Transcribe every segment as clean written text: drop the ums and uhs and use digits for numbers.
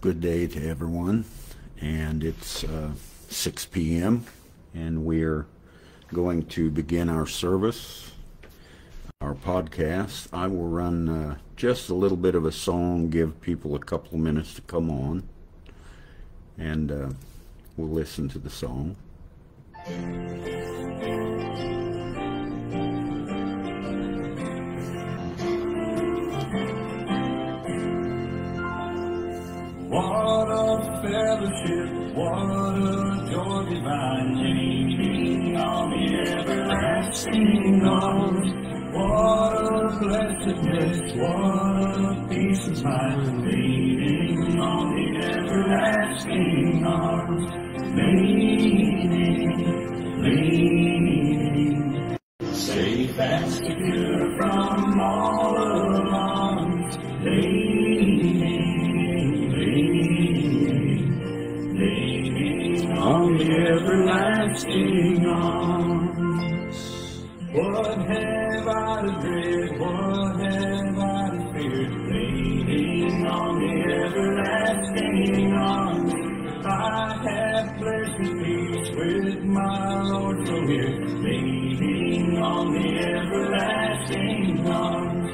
good day to everyone, and it's 6 p.m. and we're going to begin our service, our podcast. I will run just a little bit of a song, give people a couple of minutes to come on, and we'll listen to the song. What a fellowship, what a joy divine, leaning on the everlasting arms. What a blessedness, what a peace of mind, leaning on the everlasting arms. Leaning, safe and secure from all alarms. Leaning on the everlasting arms. What have I to dread? What have I to fear? Leaning on the everlasting arms. I have blessed peace with my Lord so near. Leaning on the everlasting arms.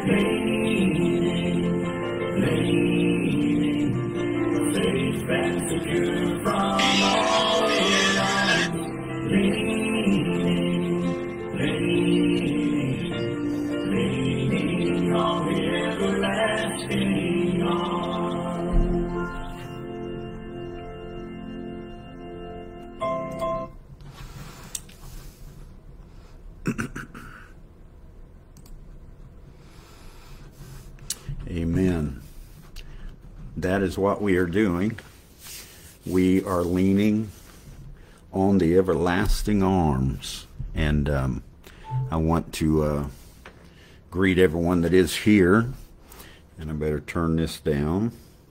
Leaning, safe and secure from all alarms. Leaning on the everlasting arms. Amen. That is what we are doing. We are leaning on the everlasting arms. And I want to greet everyone that is here. And I better turn this down.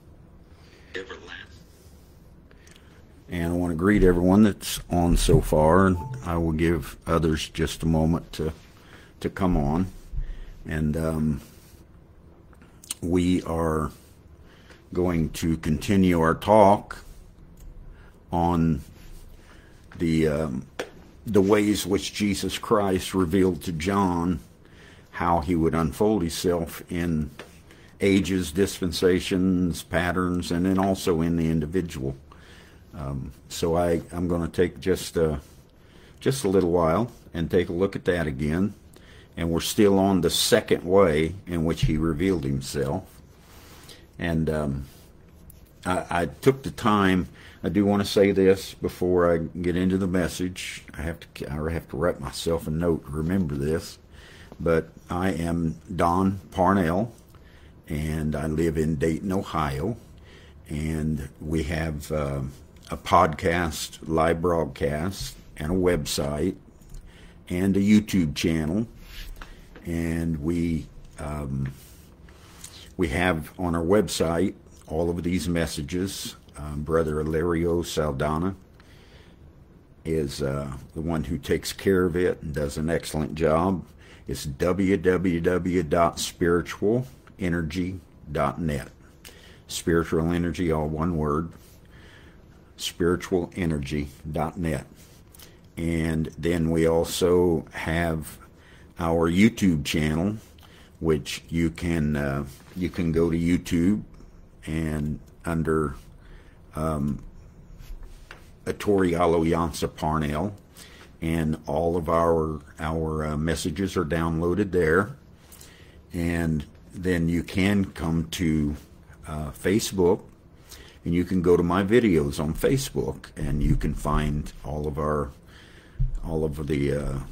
And I want to greet everyone that's on so far. And I will give others just a moment to come on. And we are going to continue our talk on the ways which Jesus Christ revealed to John how he would unfold himself in ages, dispensations, patterns, and then also in the individual. So I'm going to take just a little while and take a look at that again. And we're still on the second way in which he revealed himself. And I took the time. I do want to say this before I get into the message. I have to write myself a note to remember this. But I am Don Parnell, and I live in Dayton, Ohio. And we have a podcast, live broadcast, and a website, and a YouTube channel. And we have on our website all of these messages. Brother Ilario Saldana is the one who takes care of it and does an excellent job. It's www.spiritualenergy.net. Spiritual energy, all one word. Spiritualenergy.net. And then we also have our YouTube channel, which you can go to YouTube and under Atorialo Yansa Parnell, and all of our messages are downloaded there. And then you can come to Facebook, and you can go to my videos on Facebook, and you can find all of the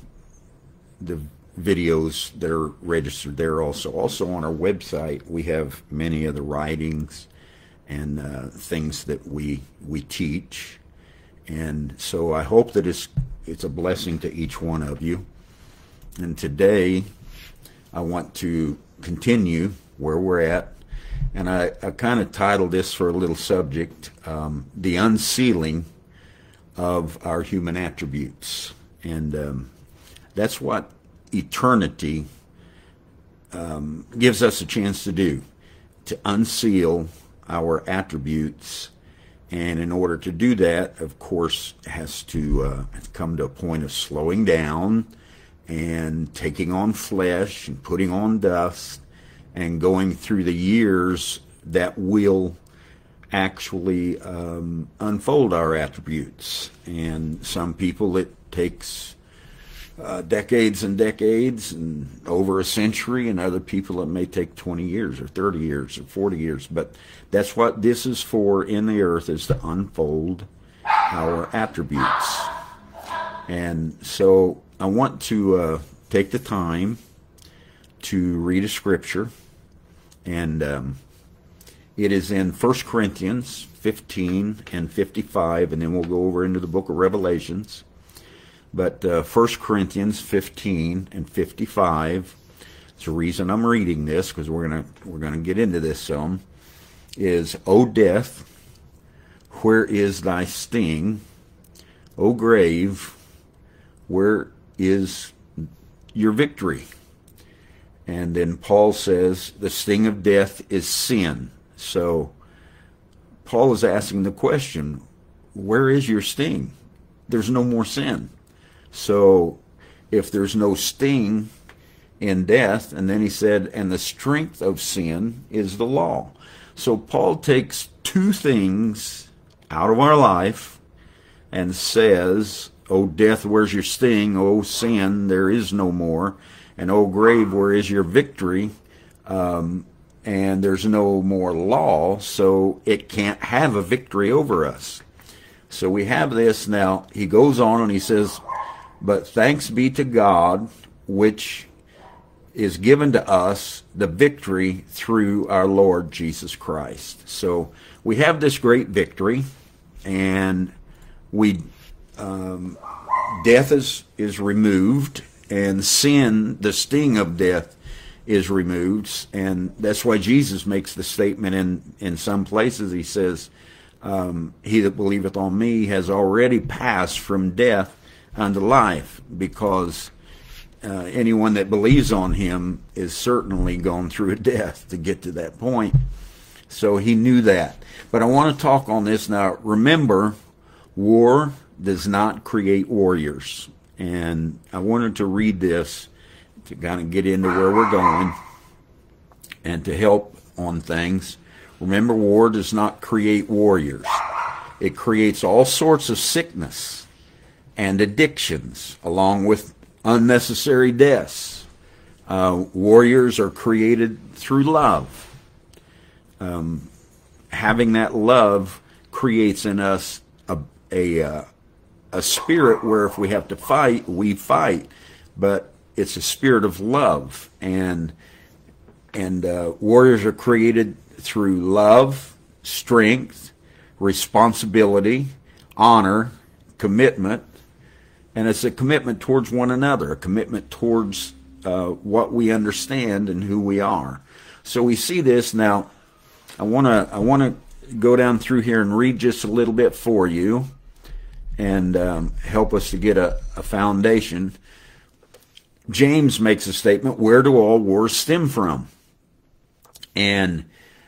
videos that are registered there also. Also on our website, we have many of the writings and things that we teach. And so I hope that it's a blessing to each one of you. And today I want to continue where we're at. And I kind of titled this for a little subject, The Unsealing of Our Human Attributes. And that's what eternity gives us a chance to do, to unseal our attributes. And in order to do that, of course, it has to come to a point of slowing down and taking on flesh and putting on dust and going through the years that will actually unfold our attributes. And some people it takes decades and decades and over a century, and other people it may take 20 years or 30 years or 40 years. But that's what this is for in the earth, is to unfold our attributes. And so I want to take the time to read a scripture, and it is in 1 Corinthians 15 and 55, and then we'll go over into the book of Revelations. But 1 Corinthians 15 and 55, it's the reason I'm reading this, because we're gonna get into this some, is, O death, where is thy sting? O grave, where is your victory? And then Paul says the sting of death is sin. So Paul is asking the question, where is your sting? There's no more sin. So if there's no sting in death, and then he said, and the strength of sin is the law. So Paul takes two things out of our life and says, O death, where's your sting? O sin, there is no more. And O grave, where is your victory? And there's no more law, so it can't have a victory over us. So we have this now. He goes on and he says, but thanks be to God, which is given to us the victory through our Lord Jesus Christ. So we have this great victory, and we death is removed, and sin, the sting of death, is removed. And that's why Jesus makes the statement in some places. He says, he that believeth on me has already passed from death unto life, because anyone that believes on him is certainly gone through a death to get to that point. So he knew that. But I want to talk on this now. Remember, war does not create warriors. And I wanted to read this to kind of get into where we're going and to help on things. Remember, war does not create warriors. It creates all sorts of sickness and addictions, along with unnecessary deaths. Warriors are created through love. Having that love creates in us a spirit where if we have to fight, we fight. But it's a spirit of love, and warriors are created through love, strength, responsibility, honor, commitment. And it's a commitment towards one another, a commitment towards what we understand and who we are. So we see this now. I want to go down through here and read just a little bit for you, and help us to get a foundation. James makes a statement: where do all wars stem from? And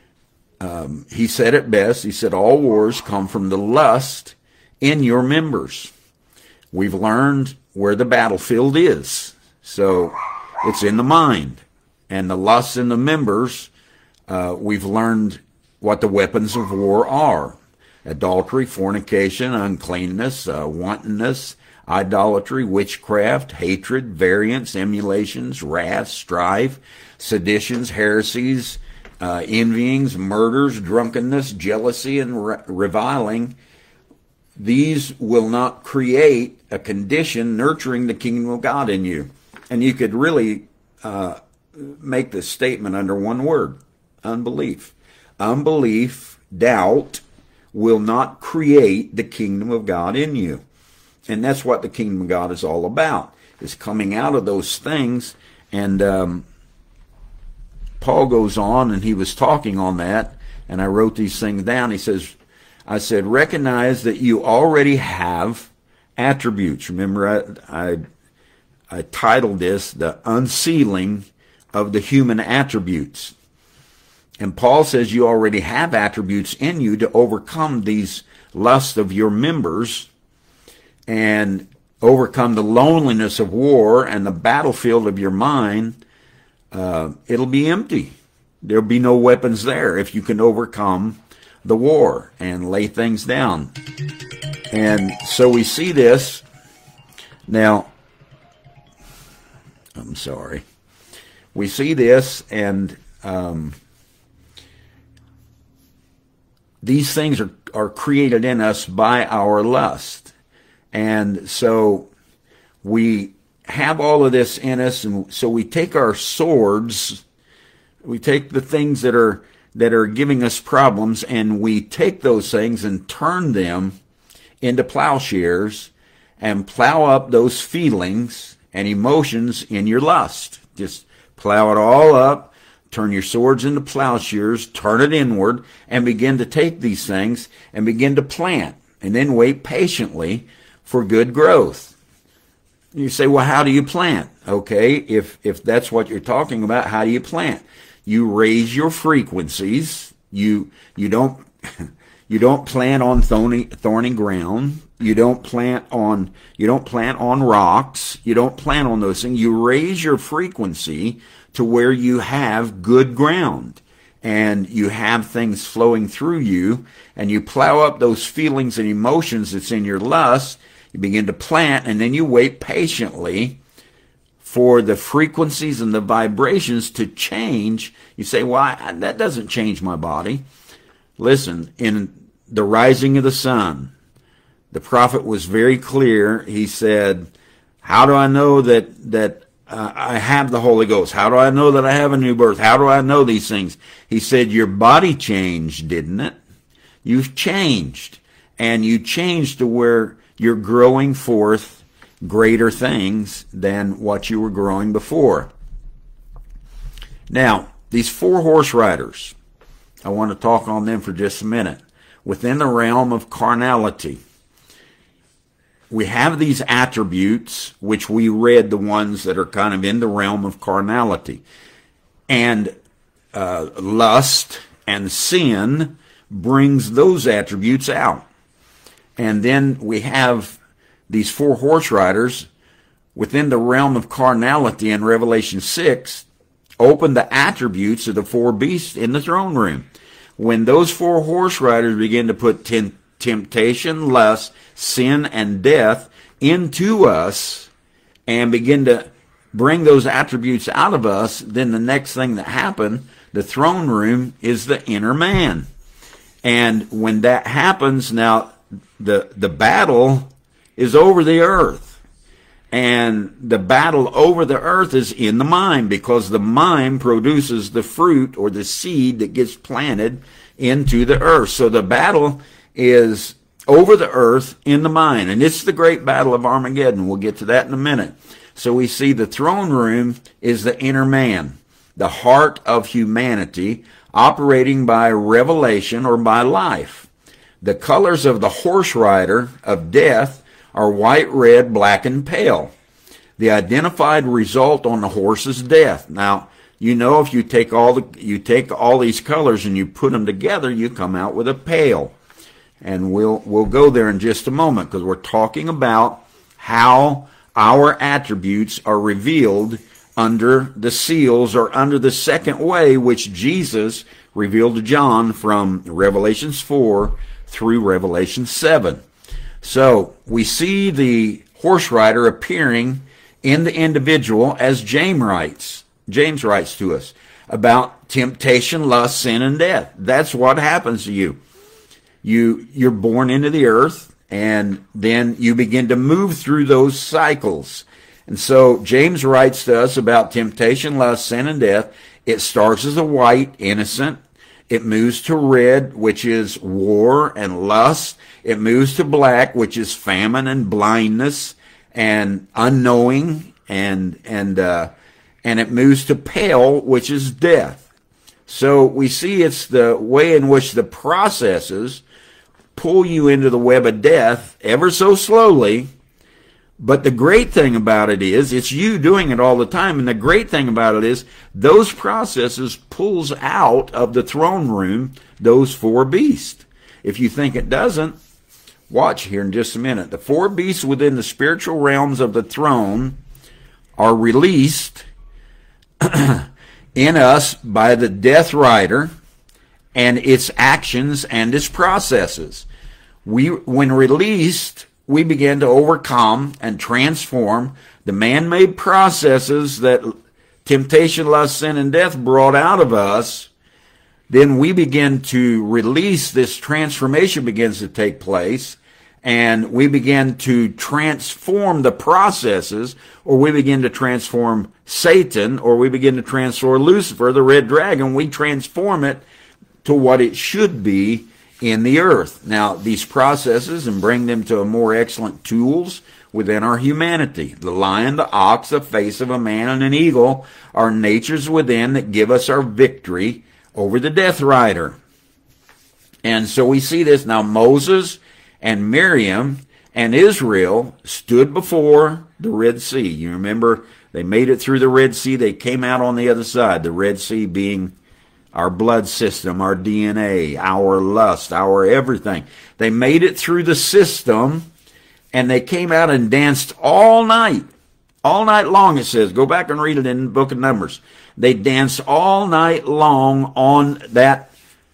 he said it best. He said, all wars come from the lust in your members. We've learned where the battlefield is. So it's in the mind. And the lusts in the members, we've learned what the weapons of war are. Adultery, fornication, uncleanness, wantonness, idolatry, witchcraft, hatred, variance, emulations, wrath, strife, seditions, heresies, envyings, murders, drunkenness, jealousy, and reviling. These will not create a condition nurturing the kingdom of God in you. And you could really make this statement under one word: unbelief. Unbelief, doubt, will not create the kingdom of God in you. And that's what the kingdom of God is all about, is coming out of those things. And Paul goes on, and he was talking on that, and I wrote these things down. He says, I said, recognize that you already have attributes. Remember, I titled this, The Unsealing of the Human Attributes. And Paul says you already have attributes in you to overcome these lusts of your members and overcome the loneliness of war and the battlefield of your mind. It'll be empty. There'll be no weapons there if you can overcome the war and lay things down. And so we see this. Now, I'm sorry. We see this, and these things are created in us by our lust. And so we have all of this in us, and so we take our swords, we take the things that are giving us problems, and we take those things and turn them into plowshares and plow up those feelings and emotions in your lust. Just plow it all up, turn your swords into plowshares, turn it inward, and begin to take these things and begin to plant, and then wait patiently for good growth. You say, well, how do you plant? Okay, if that's what you're talking about, how do you plant? You raise your frequencies. You don't plant on thorny ground. You don't plant on rocks. You don't plant on those things. You raise your frequency to where you have good ground and you have things flowing through you, and you plow up those feelings and emotions that's in your lust. You begin to plant, and then you wait patiently for the frequencies and the vibrations to change. You say, well, that doesn't change my body. Listen, in the rising of the sun, the prophet was very clear. He said, how do I know that I have the Holy Ghost? How do I know that I have a new birth? How do I know these things? He said, your body changed, didn't it? You've changed. And you changed to where you're growing forth greater things than what you were growing before. Now, these 4 horse riders, I want to talk on them for just a minute. Within the realm of carnality, we have these attributes, which we read, the ones that are kind of in the realm of carnality. And lust and sin brings those attributes out. And then we have these 4 horse riders within the realm of carnality in Revelation 6 open the attributes of the 4 beasts in the throne room. When those 4 horse riders begin to put temptation, lust, sin, and death into us and begin to bring those attributes out of us, then the next thing that happened, the throne room, is the inner man. And when that happens, now the battle is over the earth. And the battle over the earth is in the mind, because the mind produces the fruit or the seed that gets planted into the earth. So the battle is over the earth in the mind. And it's the great battle of Armageddon. We'll get to that in a minute. So we see the throne room is the inner man, the heart of humanity, operating by revelation or by life. The colors of the horse rider of death are white, red, black, and pale. The identified result on the horse is death. Now, you know, if you take all these colors and you put them together, you come out with a pale. And we'll go there in just a moment, because we're talking about how our attributes are revealed under the seals, or under the second way, which Jesus revealed to John from Revelations 4 through Revelation 7. So we see the horse rider appearing in the individual, as James writes to us about temptation, lust, sin, and death. That's what happens to you. You're born into the earth, and then you begin to move through those cycles. And so James writes to us about temptation, lust, sin, and death. It starts as a white, innocent. It moves to red, which is war and lust. It moves to black, which is famine and blindness and unknowing, and it moves to pale, which is death. So we see it's the way in which the processes pull you into the web of death ever so slowly, But the great thing about it is, it's you doing it all the time. And the great thing about it is, those processes pulls out of the throne room those four beasts. If you think it doesn't, watch here in just a minute. The four beasts within the spiritual realms of the throne are released in us by the Death Rider and its actions and its processes. When released, we begin to overcome and transform the man-made processes that temptation, lust, sin, and death brought out of us. Then we begin to release, this transformation begins to take place, and we begin to transform the processes, or we begin to transform Satan, or we begin to transform Lucifer, the red dragon. We transform it to what it should be in the earth. Now, these processes, and bring them to a more excellent tools within our humanity. The lion, the ox, the face of a man, and an eagle are natures within that give us our victory over the Death Rider. And so we see this. Now, Moses and Miriam and Israel stood before the Red Sea. You remember, they made it through the Red Sea. They came out on the other side, the Red Sea being our blood system, our DNA, our lust, our everything. They made it through the system, and they came out and danced all night long, it says. Go back and read it in the book of Numbers. They danced all night long on that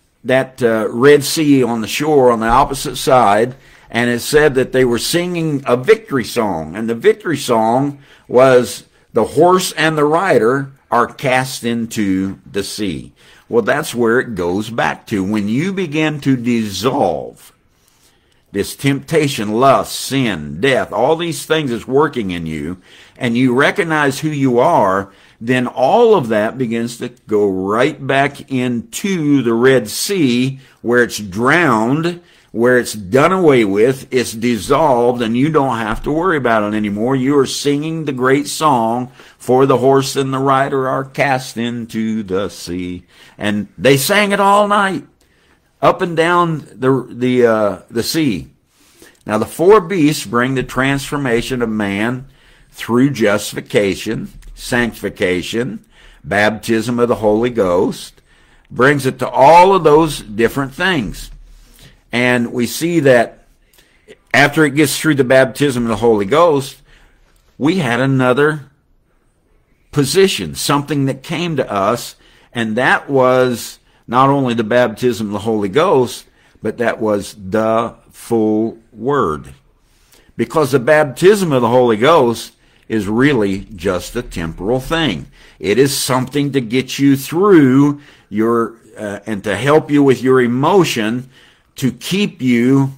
Red Sea, on the shore, on the opposite side, and it said that they were singing a victory song, and the victory song was, the horse and the rider are cast into the sea. Well, that's where it goes back to. When you begin to dissolve this temptation, lust, sin, death, all these things is working in you, and you recognize who you are, then all of that begins to go right back into the Red Sea, where it's drowned, where it's done away with, it's dissolved, and you don't have to worry about it anymore. You are singing the great song, for the horse and the rider are cast into the sea. And they sang it all night, up and down the sea. Now, the four beasts bring the transformation of man through justification, sanctification, baptism of the Holy Ghost, brings it to all of those different things. And we see that after it gets through the baptism of the Holy Ghost, we had another position, something that came to us, and that was not only the baptism of the Holy Ghost, but that was the full Word. Because the baptism of the Holy Ghost is really just a temporal thing. It is something to get you through your, and to help you with your emotion, to keep you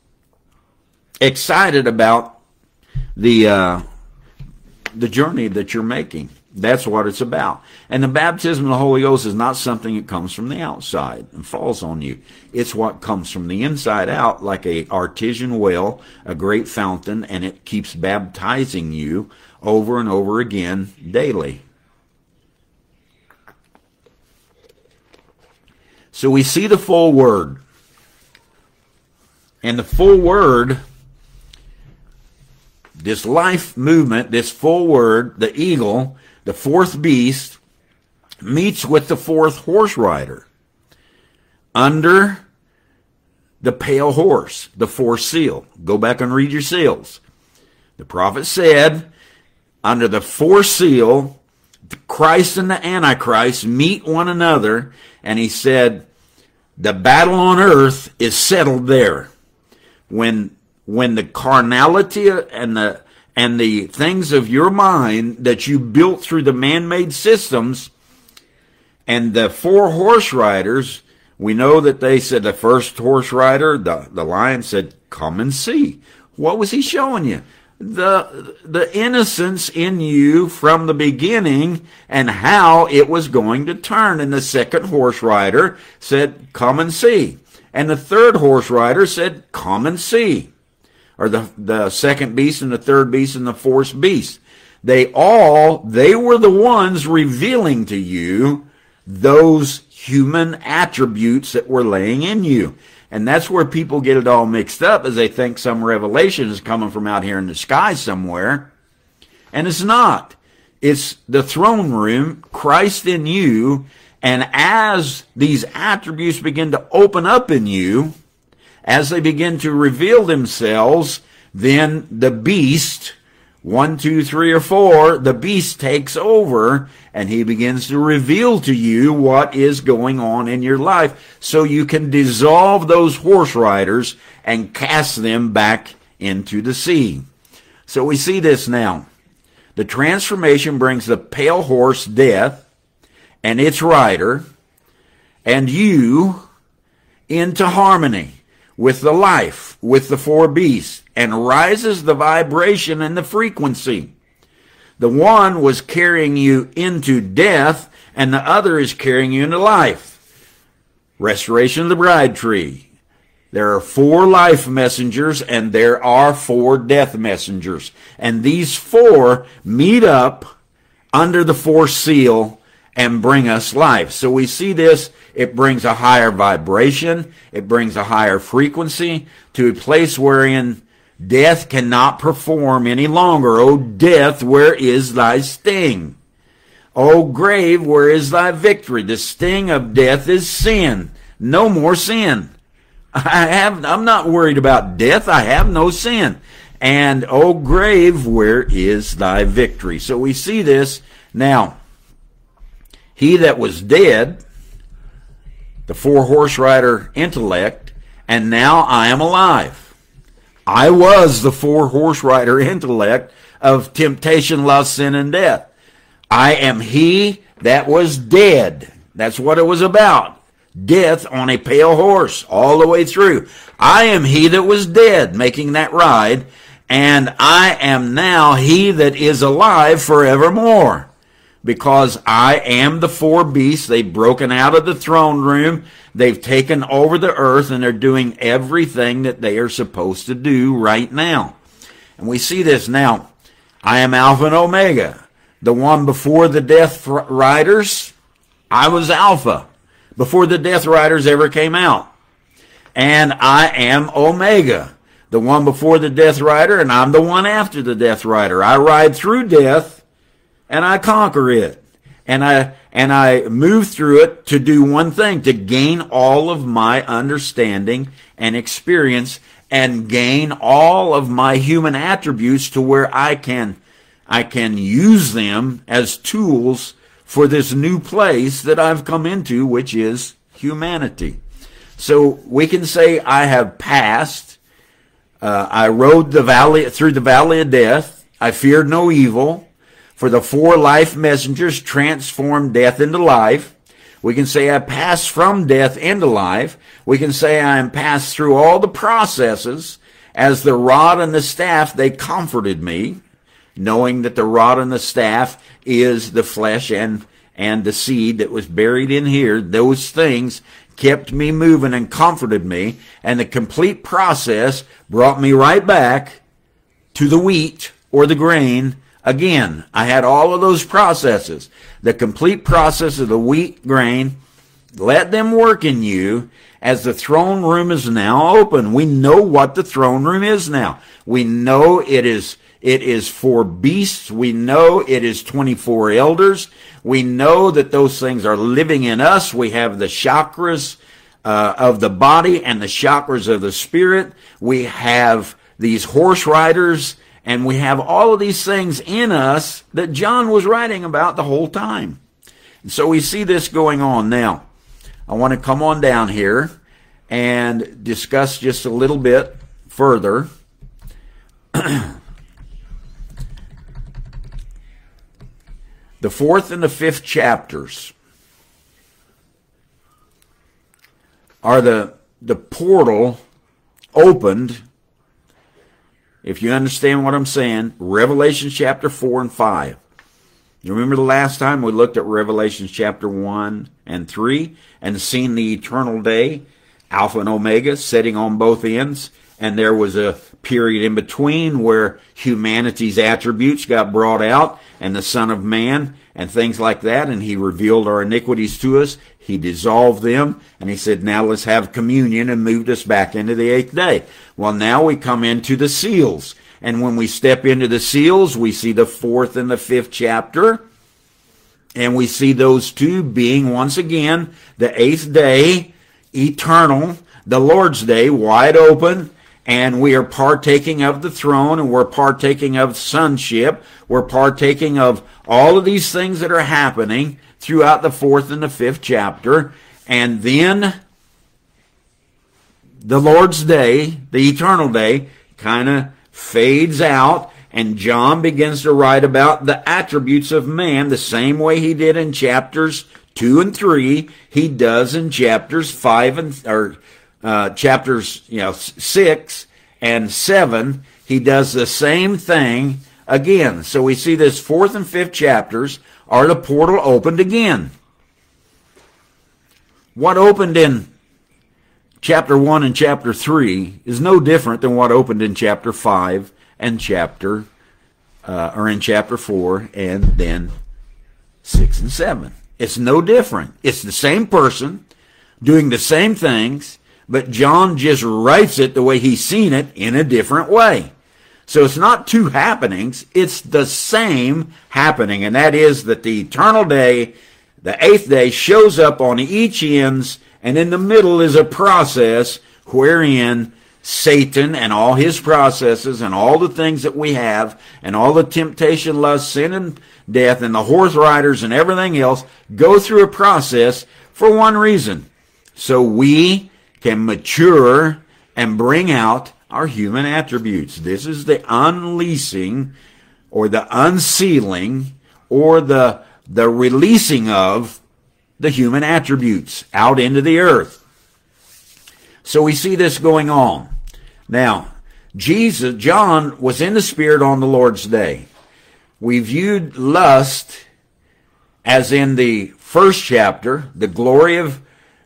excited about the journey that you're making. That's what it's about. And the baptism of the Holy Ghost is not something that comes from the outside and falls on you. It's what comes from the inside out, like a artesian well, a great fountain, and it keeps baptizing you over and over again daily. So we see the full Word. And the full Word, this life movement, this full Word, the eagle, the fourth beast, meets with the fourth horse rider under the pale horse, the fourth seal. Go back and read your seals. The prophet said, under the fourth seal, Christ and the Antichrist meet one another, and he said, the battle on earth is settled there. When the carnality and the things of your mind that you built through the man-made systems, and the four horse riders, we know that they said, the first horse rider, the lion, said, come and see. What was he showing you? The innocence in you from the beginning and how it was going to turn. And the second horse rider said, come and see. And the third horse rider said, come and see. Or the second beast and the third beast and the fourth beast. They were the ones revealing to you those human attributes that were laying in you. And that's where people get it all mixed up, as they think some revelation is coming from out here in the sky somewhere. And it's not. It's the throne room, Christ in you, and as these attributes begin to open up in you, as they begin to reveal themselves, then the beast, 1, 2, 3, or 4, the beast takes over, and he begins to reveal to you what is going on in your life, so you can dissolve those horse riders and cast them back into the sea. So we see this now. The transformation brings the pale horse, death, and its rider, and you into harmony with the life, with the 4 beasts, and rises the vibration and the frequency. The one was carrying you into death, and the other is carrying you into life. Restoration of the bride tree. There are 4 life messengers, and there are 4 death messengers. And these 4 meet up under the 4th seal and bring us life. So we see this. It brings a higher vibration. It brings a higher frequency to a place wherein death cannot perform any longer. O death, where is thy sting? O grave, where is thy victory? The sting of death is sin. No more sin. I'm not worried about death. I have no sin. And O grave, where is thy victory? So we see this now. He that was dead, the 4 horse rider intellect, and now I am alive. I was the 4 horse rider intellect of temptation, lust, sin, and death. I am he that was dead. That's what it was about. Death on a pale horse all the way through. I am he that was dead, making that ride, and I am now he that is alive forevermore. Because I am the 4 beasts. They've broken out of the throne room. They've taken over the earth, and they're doing everything that they are supposed to do right now. And we see this now. I am Alpha and Omega. The one before the Death Riders, I was Alpha, before the Death Riders ever came out. And I am Omega, the one before the Death Rider, and I'm the one after the Death Rider. I ride through death, and I conquer it. And I move through it to do one thing, to gain all of my understanding and experience, and gain all of my human attributes to where I can use them as tools for this new place that I've come into, which is humanity. So we can say I have passed. I rode through the valley of death. I feared no evil. For the 4 life messengers transformed death into life. We can say I passed from death into life. We can say I am passed through all the processes. As the rod and the staff, they comforted me, knowing that the rod and the staff is the flesh and the seed that was buried in here. Those things kept me moving and comforted me. And the complete process brought me right back to the wheat or the grain. Again, I had all of those processes. The complete process of the wheat, grain. Let them work in you as the throne room is now open. We know what the throne room is now. We know it is 4 beasts. We know it is 24 elders. We know that those things are living in us. We have the chakras of the body and the chakras of the spirit. We have these horse riders. And we have all of these things in us that John was writing about the whole time. And so we see this going on. Now, I want to come on down here and discuss just a little bit further. The 4th and the 5th chapters are the portal opened. If you understand what I'm saying, Revelation chapter 4 and 5. You remember the last time we looked at Revelation chapter 1 and 3 and seen the eternal day, Alpha and Omega, sitting on both ends, and there was a period in between where humanity's attributes got brought out, and the Son of Man and things like that, and he revealed our iniquities to us. He dissolved them, and he said, now let's have communion, and moved us back into the 8th day. Well, now we come into the seals, and when we step into the seals, we see the 4th and the 5th chapter, and we see those two being, once again, the 8th day, eternal, the Lord's day, wide open, and we are partaking of the throne, and we're partaking of sonship. We're partaking of all of these things that are happening throughout the 4th and the 5th chapter. And then the Lord's day, the eternal day, kind of fades out, and John begins to write about the attributes of man the same way he did in chapters 2 and 3. He does in chapters 6 and 7. He does the same thing again. So we see this 4th and 5th chapters are the portal opened again. What opened in chapter 1 and chapter 3 is no different than what opened in chapter 5 and in chapter 4 and then 6 and 7. It's no different. It's the same person doing the same things, but John just writes it the way he's seen it in a different way. So it's not two happenings, it's the same happening, and that is that the eternal day, the 8th day, shows up on each ends, and in the middle is a process wherein Satan and all his processes and all the things that we have and all the temptation, lust, sin, and death and the horse riders and everything else go through a process for one reason. So we can mature and bring out our human attributes. This is the unleashing or the unsealing or the releasing of the human attributes out into the earth. So we see this going on. Now, John was in the Spirit on the Lord's day. We viewed lust as in the 1st chapter, the glory of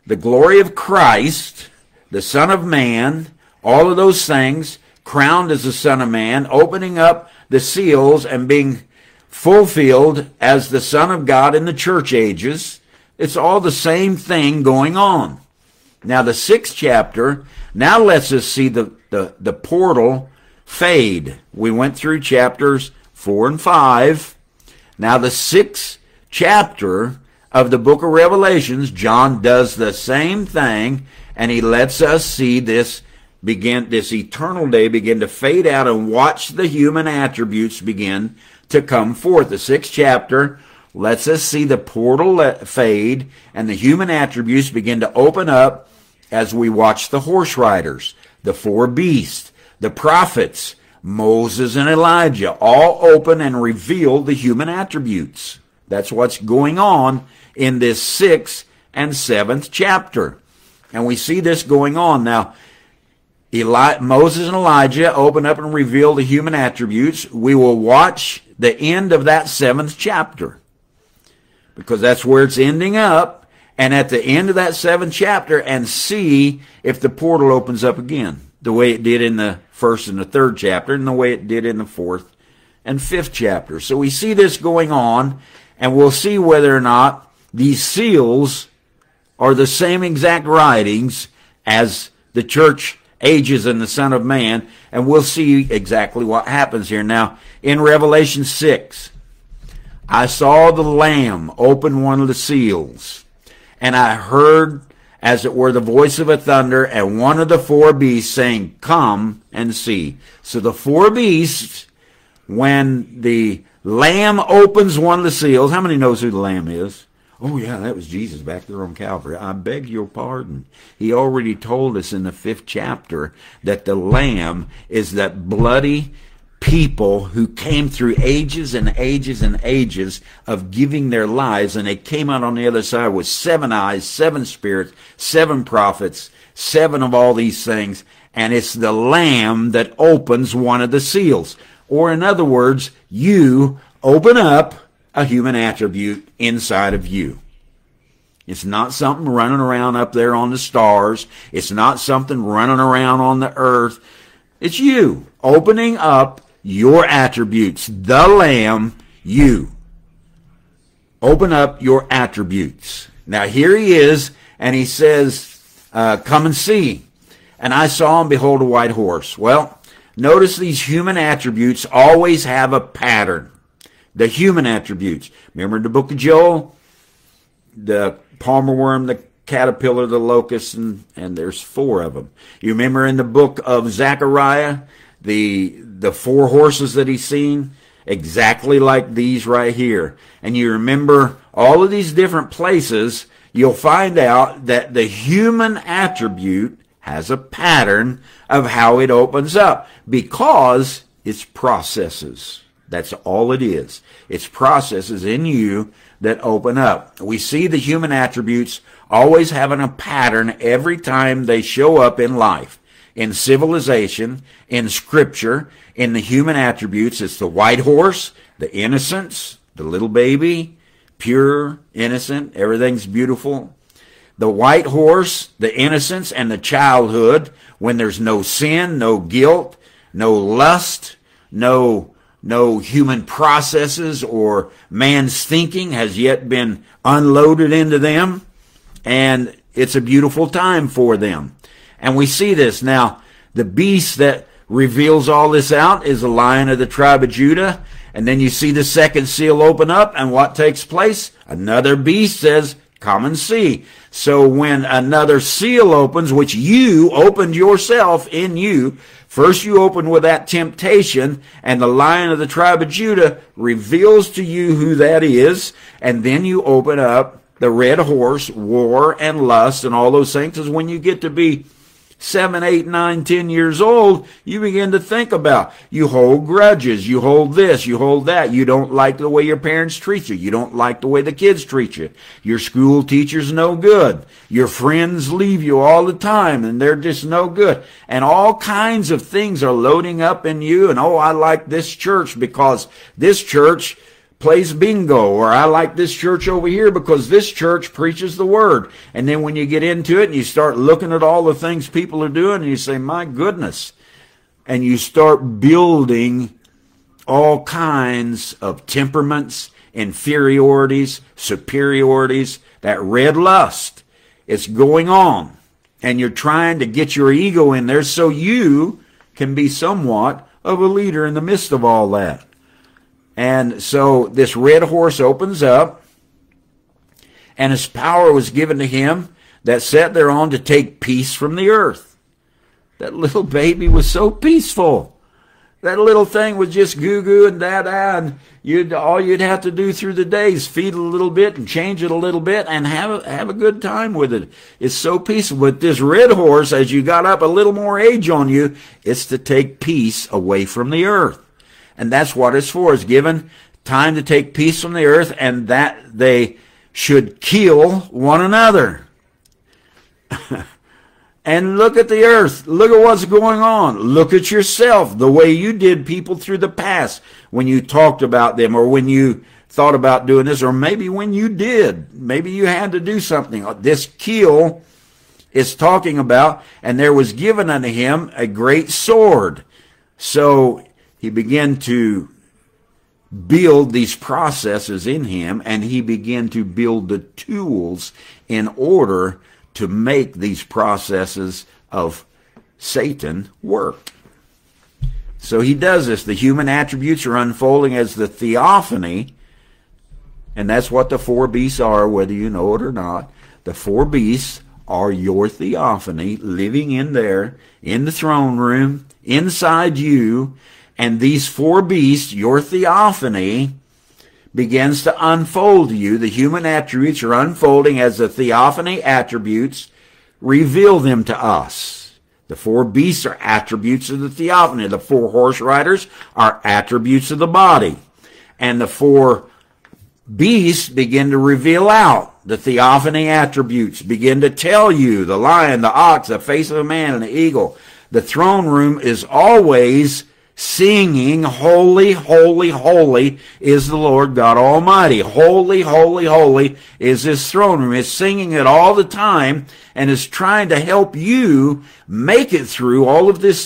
Christ, the Son of Man, all of those things, crowned as the Son of Man, opening up the seals and being fulfilled as the Son of God in the church ages. It's all the same thing going on. Now the 6th chapter now lets us see the portal fade. We went through chapters 4 and 5. Now the 6th chapter of the book of Revelations, John does the same thing, and he lets us see this eternal day begin to fade out and watch the human attributes begin to come forth. The 6th chapter lets us see the portal fade and the human attributes begin to open up as we watch the horse riders, the 4 beasts, the prophets, Moses and Elijah, all open and reveal the human attributes. That's what's going on in this 6th and 7th chapter. And we see this going on. Now, Moses and Elijah open up and reveal the human attributes. We will watch the end of that 7th chapter because that's where it's ending up. And at the end of that 7th chapter, and see if the portal opens up again, the way it did in the 1st and the 3rd chapter, and the way it did in the 4th and 5th chapter. So we see this going on, and we'll see whether or not these seals are the same exact writings as the church ages and the Son of Man, and we'll see exactly what happens here. Now, in Revelation 6, I saw the Lamb open one of the seals, and I heard, as it were, the voice of a thunder, and one of the 4 beasts saying, "Come and see." So the 4 beasts, when the Lamb opens one of the seals, how many knows who the Lamb is? Oh yeah, that was Jesus back there on Calvary. I beg your pardon. He already told us in the 5th chapter that the Lamb is that bloody people who came through ages and ages and ages of giving their lives, and they came out on the other side with 7 eyes, 7 spirits, 7 prophets, 7 of all these things, and it's the Lamb that opens one of the seals. Or in other words, you open up a human attribute inside of you. It's not something running around up there on the stars. It's not something running around on the earth It's you opening up your attributes. The Lamb, you. Open up your attributes. Now here he is, and he says, come and see. And I saw and behold a white horse. Well, notice these human attributes always have a pattern. The human attributes. Remember the book of Joel? The palmer worm, the caterpillar, the locust, and there's 4 of them. You remember in the book of Zechariah, the 4 horses that he's seen? Exactly like these right here. And you remember all of these different places, you'll find out that the human attribute has a pattern of how it opens up because it's processes. That's all it is. It's processes in you that open up. We see the human attributes always having a pattern every time they show up in life. In civilization, in Scripture, in the human attributes, it's the white horse, the innocence, the little baby, pure, innocent, everything's beautiful. The white horse, the innocence, and the childhood, when there's no sin, no guilt, no lust, no human processes or man's thinking has yet been unloaded into them. And it's a beautiful time for them. And we see this. Now, the beast that reveals all this out is the Lion of the tribe of Judah. And then you see the second seal open up, and what takes place? Another beast says, come and see. So when another seal opens, which you opened yourself in you, first you open with that temptation, and the Lion of the tribe of Judah reveals to you who that is, and then you open up the red horse, war and lust and all those things. Because when you get to be 7, 8, 9, 10 years old, you begin to think about, you hold grudges, you hold this, you hold that. You don't like the way your parents treat you. You don't like the way the kids treat you. Your school teacher's no good. Your friends leave you all the time and they're just no good. And all kinds of things are loading up in you. And oh, I like this church because this church plays bingo, or I like this church over here because this church preaches the word. And then when you get into it and you start looking at all the things people are doing and you say, my goodness, and you start building all kinds of temperaments, inferiorities, superiorities, that red lust, it's going on. And you're trying to get your ego in there so you can be somewhat of a leader in the midst of all that. And so this red horse opens up, and his power was given to him that sat thereon to take peace from the earth. That little baby was so peaceful. That little thing was just goo-goo and da-da, and all you'd have to do through the day is feed it a little bit and change it a little bit and have a good time with it. It's so peaceful. But this red horse, as you got up a little more age on you, it's to take peace away from the earth. And that's what it's for. It's given time to take peace from the earth, and that they should kill one another. And look at the earth. Look at what's going on. Look at yourself, the way you did people through the past when you talked about them, or when you thought about doing this, or maybe when you did. Maybe you had to do something. This kill is talking about, and there was given unto him a great sword. So he began to build these processes in him, and he began to build the tools in order to make these processes of Satan work. So he does this. The human attributes are unfolding as the theophany, and that's what the 4 beasts are, whether you know it or not. The 4 beasts are your theophany, living in there, in the throne room, inside you. And these 4 beasts, your theophany, begins to unfold to you. The human attributes are unfolding as the theophany attributes reveal them to us. The 4 beasts are attributes of the theophany. The 4 horse riders are attributes of the body. And the 4 beasts begin to reveal out the theophany attributes, begin to tell you, the lion, the ox, the face of a man, and the eagle. The throne room is always singing, holy, holy, holy is the Lord God Almighty. Holy, holy, holy is His throne room. It's singing it all the time and is trying to help you make it through all of this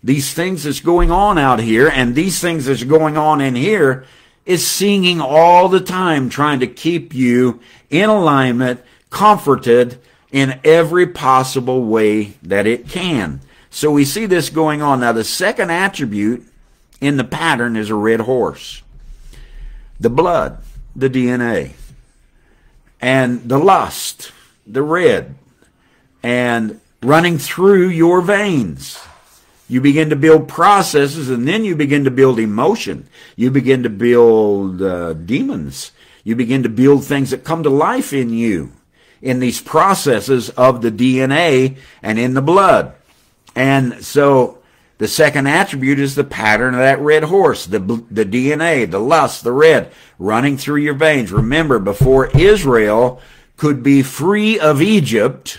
these things that's going on out here and these things that's going on in here is singing all the time, trying to keep you in alignment, comforted in every possible way that it can. So we see this going on. Now, the second attribute in the pattern is a red horse. The blood, the DNA, and the lust, the red, and running through your veins. You begin to build processes, and then you begin to build emotion. You begin to build demons. You begin to build things that come to life in you, in these processes of the DNA and in the blood. And so the second attribute is the pattern of that red horse, the DNA, the lust, the red, running through your veins. Remember, before Israel could be free of Egypt,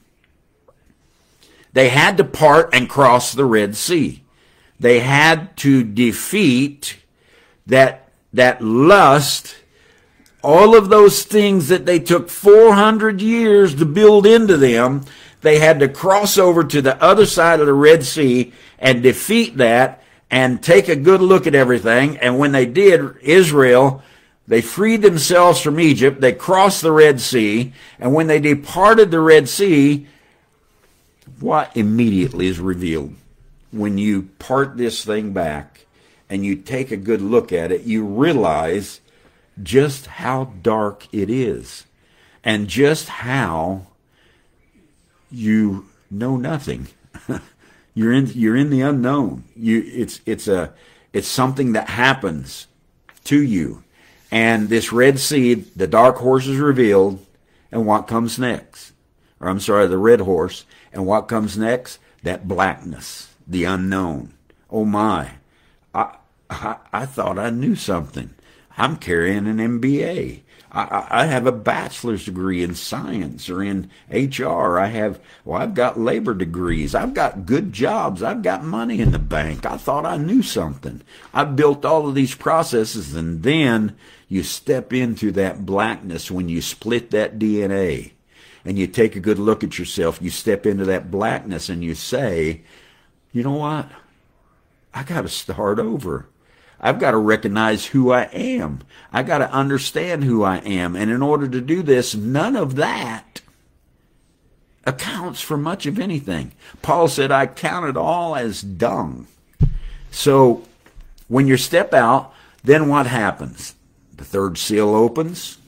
they had to part and cross the Red Sea. They had to defeat that lust, all of those things that they took 400 years to build into them. They had to cross over to the other side of the Red Sea and defeat that and take a good look at everything. And when they did, Israel, they freed themselves from Egypt. They crossed the Red Sea. And when they departed the Red Sea, what immediately is revealed? When you part this thing back and you take a good look at it, you realize just how dark it is and just how you know nothing. You're in the unknown. It's something that happens to you. And this Red Sea, the dark horse is revealed, and what comes next? Or I'm sorry, the red horse. And what comes next? That blackness, the unknown. Oh my, I thought I knew something. I'm carrying an MBA. I have a bachelor's degree in science or in HR. I've got labor degrees. I've got good jobs. I've got money in the bank. I thought I knew something. I built all of these processes, and then you step into that blackness when you split that DNA. And you take a good look at yourself, you step into that blackness and you say, you know what? I got to start over. I've got to recognize who I am. I got to understand who I am. And in order to do this, none of that accounts for much of anything. Paul said, I count it all as dung. So when you step out, then what happens? The third seal opens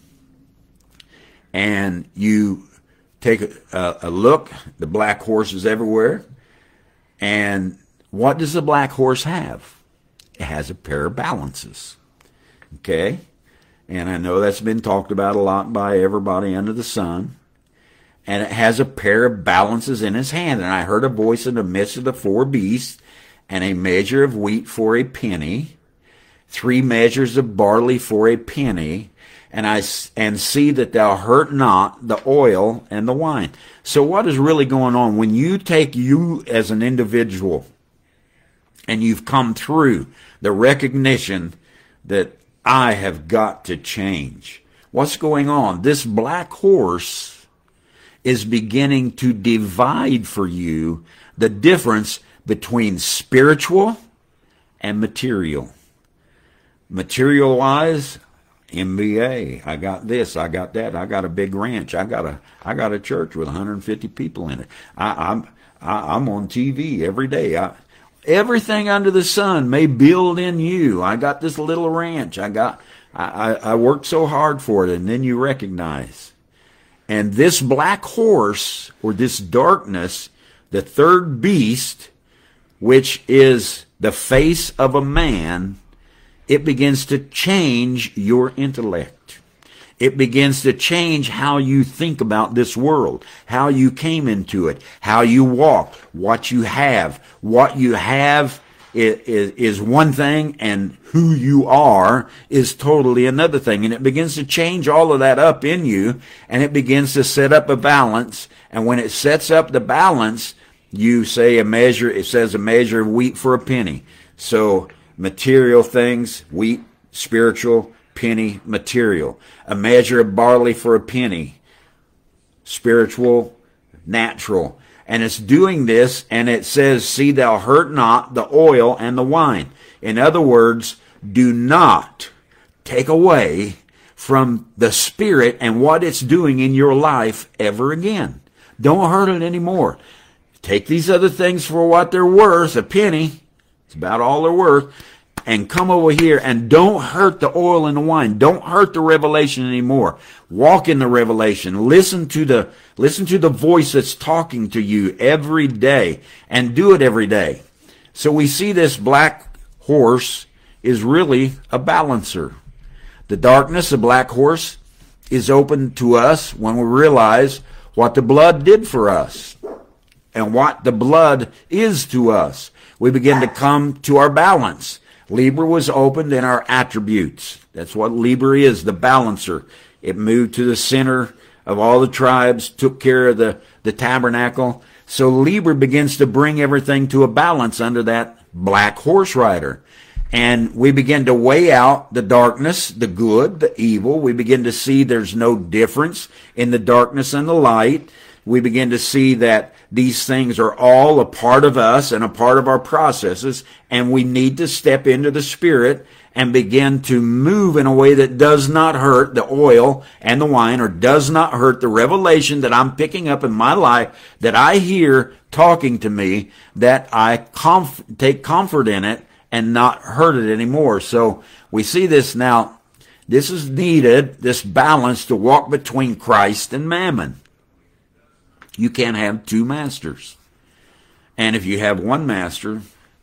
and you take a look. The black horse is everywhere. And what does the black horse have? It has a pair of balances. Okay? And I know that's been talked about a lot by everybody under the sun. And it has a pair of balances in his hand. And I heard a voice in the midst of the four beasts, and a measure of wheat for a penny, 3 measures of barley for a penny, and see that thou hurt not the oil and the wine. So what is really going on? When you take you as an individual and you've come through the recognition that I have got to change, what's going on? This black horse is beginning to divide for you the difference between spiritual and material. Material-wise, MBA, I got this, I got that, I got a big ranch, I got a church with 150 people in it. I'm on TV every day. Everything under the sun may build in you. I got this little ranch. I worked so hard for it, and then you recognize. And this black horse, or this darkness, the third beast, which is the face of a man, it begins to change your intellect. It begins to change how you think about this world, how you came into it, how you walk, what you have. What you have is one thing, and who you are is totally another thing. And it begins to change all of that up in you, and it begins to set up a balance. And when it sets up the balance, you say it says a measure of wheat for a penny. So material things, wheat, spiritual, penny, material. A measure of barley for a penny, spiritual, natural. And it's doing this, and it says, see thou hurt not the oil and the wine. In other words, do not take away from the Spirit and what it's doing in your life ever again. Don't hurt it anymore. Take these other things for what they're worth, a penny. It's about all they're worth. And come over here and don't hurt the oil and the wine. Don't hurt the revelation anymore. Walk in the revelation. Listen to the voice that's talking to you every day, and do it every day. So we see this black horse is really a balancer. The darkness, the black horse, is open to us when we realize what the blood did for us and what the blood is to us. We begin to come to our balance. Libra was opened in our attributes. That's what Libra is, the balancer. It moved to the center of all the tribes, took care of the tabernacle. So Libra begins to bring everything to a balance under that black horse rider. And we begin to weigh out the darkness, the good, the evil. We begin to see there's no difference in the darkness and the light. We begin to see that these things are all a part of us and a part of our processes, and we need to step into the Spirit and begin to move in a way that does not hurt the oil and the wine, or does not hurt the revelation that I'm picking up in my life, that I hear talking to me, that I take comfort in it and not hurt it anymore. So we see this now. This is needed, this balance, to walk between Christ and mammon. You can't have two masters. And if you have one master,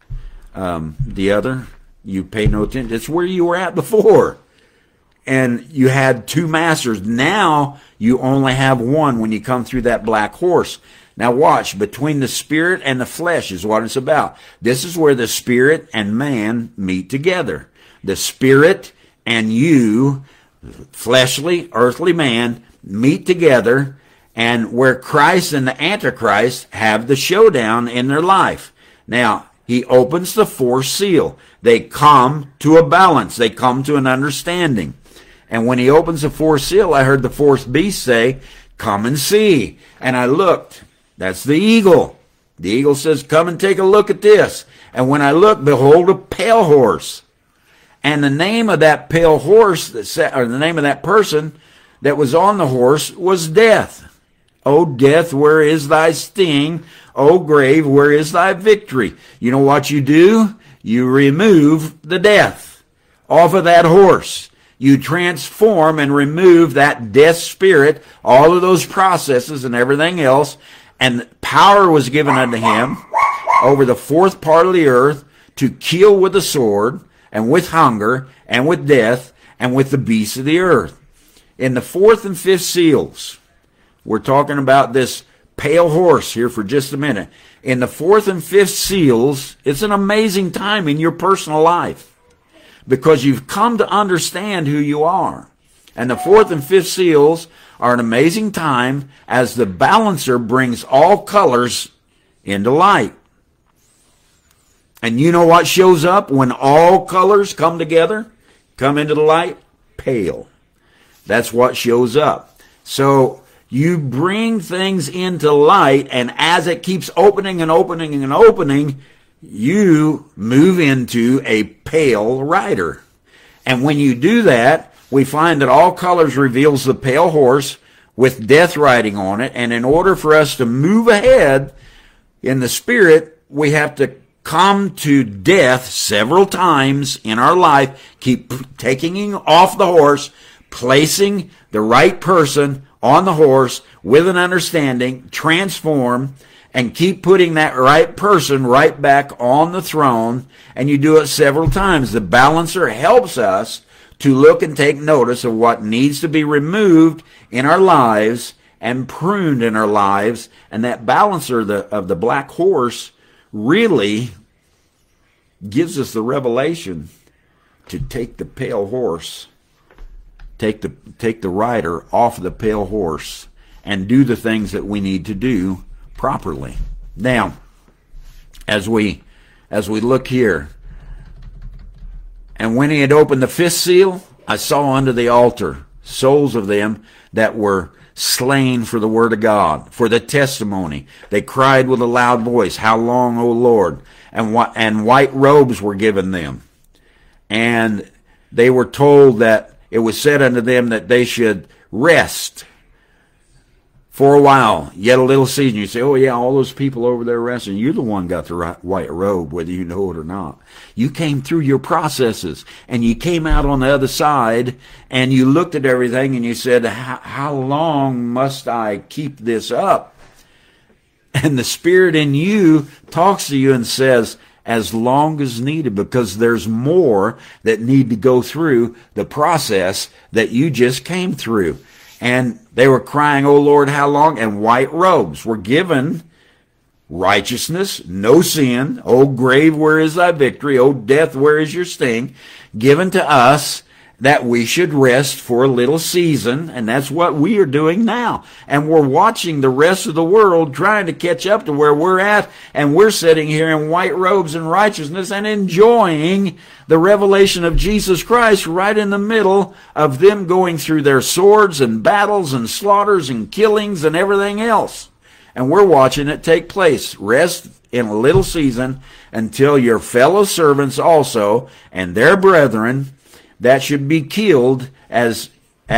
the other, you pay no attention. It's where you were at before. And you had two masters. Now you only have one when you come through that black horse. Now watch, between the spirit and the flesh is what it's about. This is where the spirit and man meet together. The spirit and you, fleshly, earthly man, meet together, and where Christ and the Antichrist have the showdown in their life. Now, he opens the fourth seal. They come to a balance. They come to an understanding. And when he opens the fourth seal, I heard the fourth beast say, come and see. And I looked. That's the eagle. The eagle says, come and take a look at this. And when I looked, behold, a pale horse. And the name of that pale horse, or the name of that person that was on the horse, was Death. O death, where is thy sting? O grave, where is thy victory? You know what you do? You remove the death off of that horse. You transform and remove that death spirit, all of those processes and everything else. And power was given unto him over the fourth part of the earth to kill with the sword, and with hunger, and with death, and with the beasts of the earth. In the fourth and fifth seals, we're talking about this pale horse here for just a minute. In the fourth and fifth seals, it's an amazing time in your personal life, because you've come to understand who you are. And the fourth and fifth seals are an amazing time as the balancer brings all colors into light. And you know what shows up when all colors come together, come into the light? Pale. That's what shows up. So you bring things into light, and as it keeps opening and opening and opening, you move into a pale rider. And when you do that, we find that all colors reveals the pale horse with death riding on it. And in order for us to move ahead in the spirit, we have to come to death several times in our life, keep taking him off the horse, placing the right person on the horse with an understanding, transform, and keep putting that right person right back on the throne. And you do it several times. The balancer helps us to look and take notice of what needs to be removed in our lives and pruned in our lives. And that balancer of the black horse really gives us the revelation to take the pale horse, take the rider off of the pale horse, and do the things that we need to do properly. Now, as we look here, and when he had opened the fifth seal, I saw under the altar souls of them that were slain for the word of God, for the testimony. They cried with a loud voice, "How long, O Lord?" And white robes were given them. And they were told that it was said unto them that they should rest for a while, yet a little season. You say, "Oh yeah, all those people over there resting." You're the one got the white robe, whether you know it or not. You came through your processes, and you came out on the other side, and you looked at everything, and you said, "How long must I keep this up?" And the Spirit in you talks to you and says, "As long as needed," because there's more that need to go through the process that you just came through. And they were crying, "O Lord, how long?" And white robes were given. Righteousness, no sin. "O grave, where is thy victory? O death, where is your sting?" Given to us that we should rest for a little season. And that's what we are doing now. And we're watching the rest of the world trying to catch up to where we're at. And we're sitting here in white robes and righteousness and enjoying the revelation of Jesus Christ right in the middle of them going through their swords and battles and slaughters and killings and everything else. And we're watching it take place. Rest in a little season until your fellow servants also and their brethren that should be killed as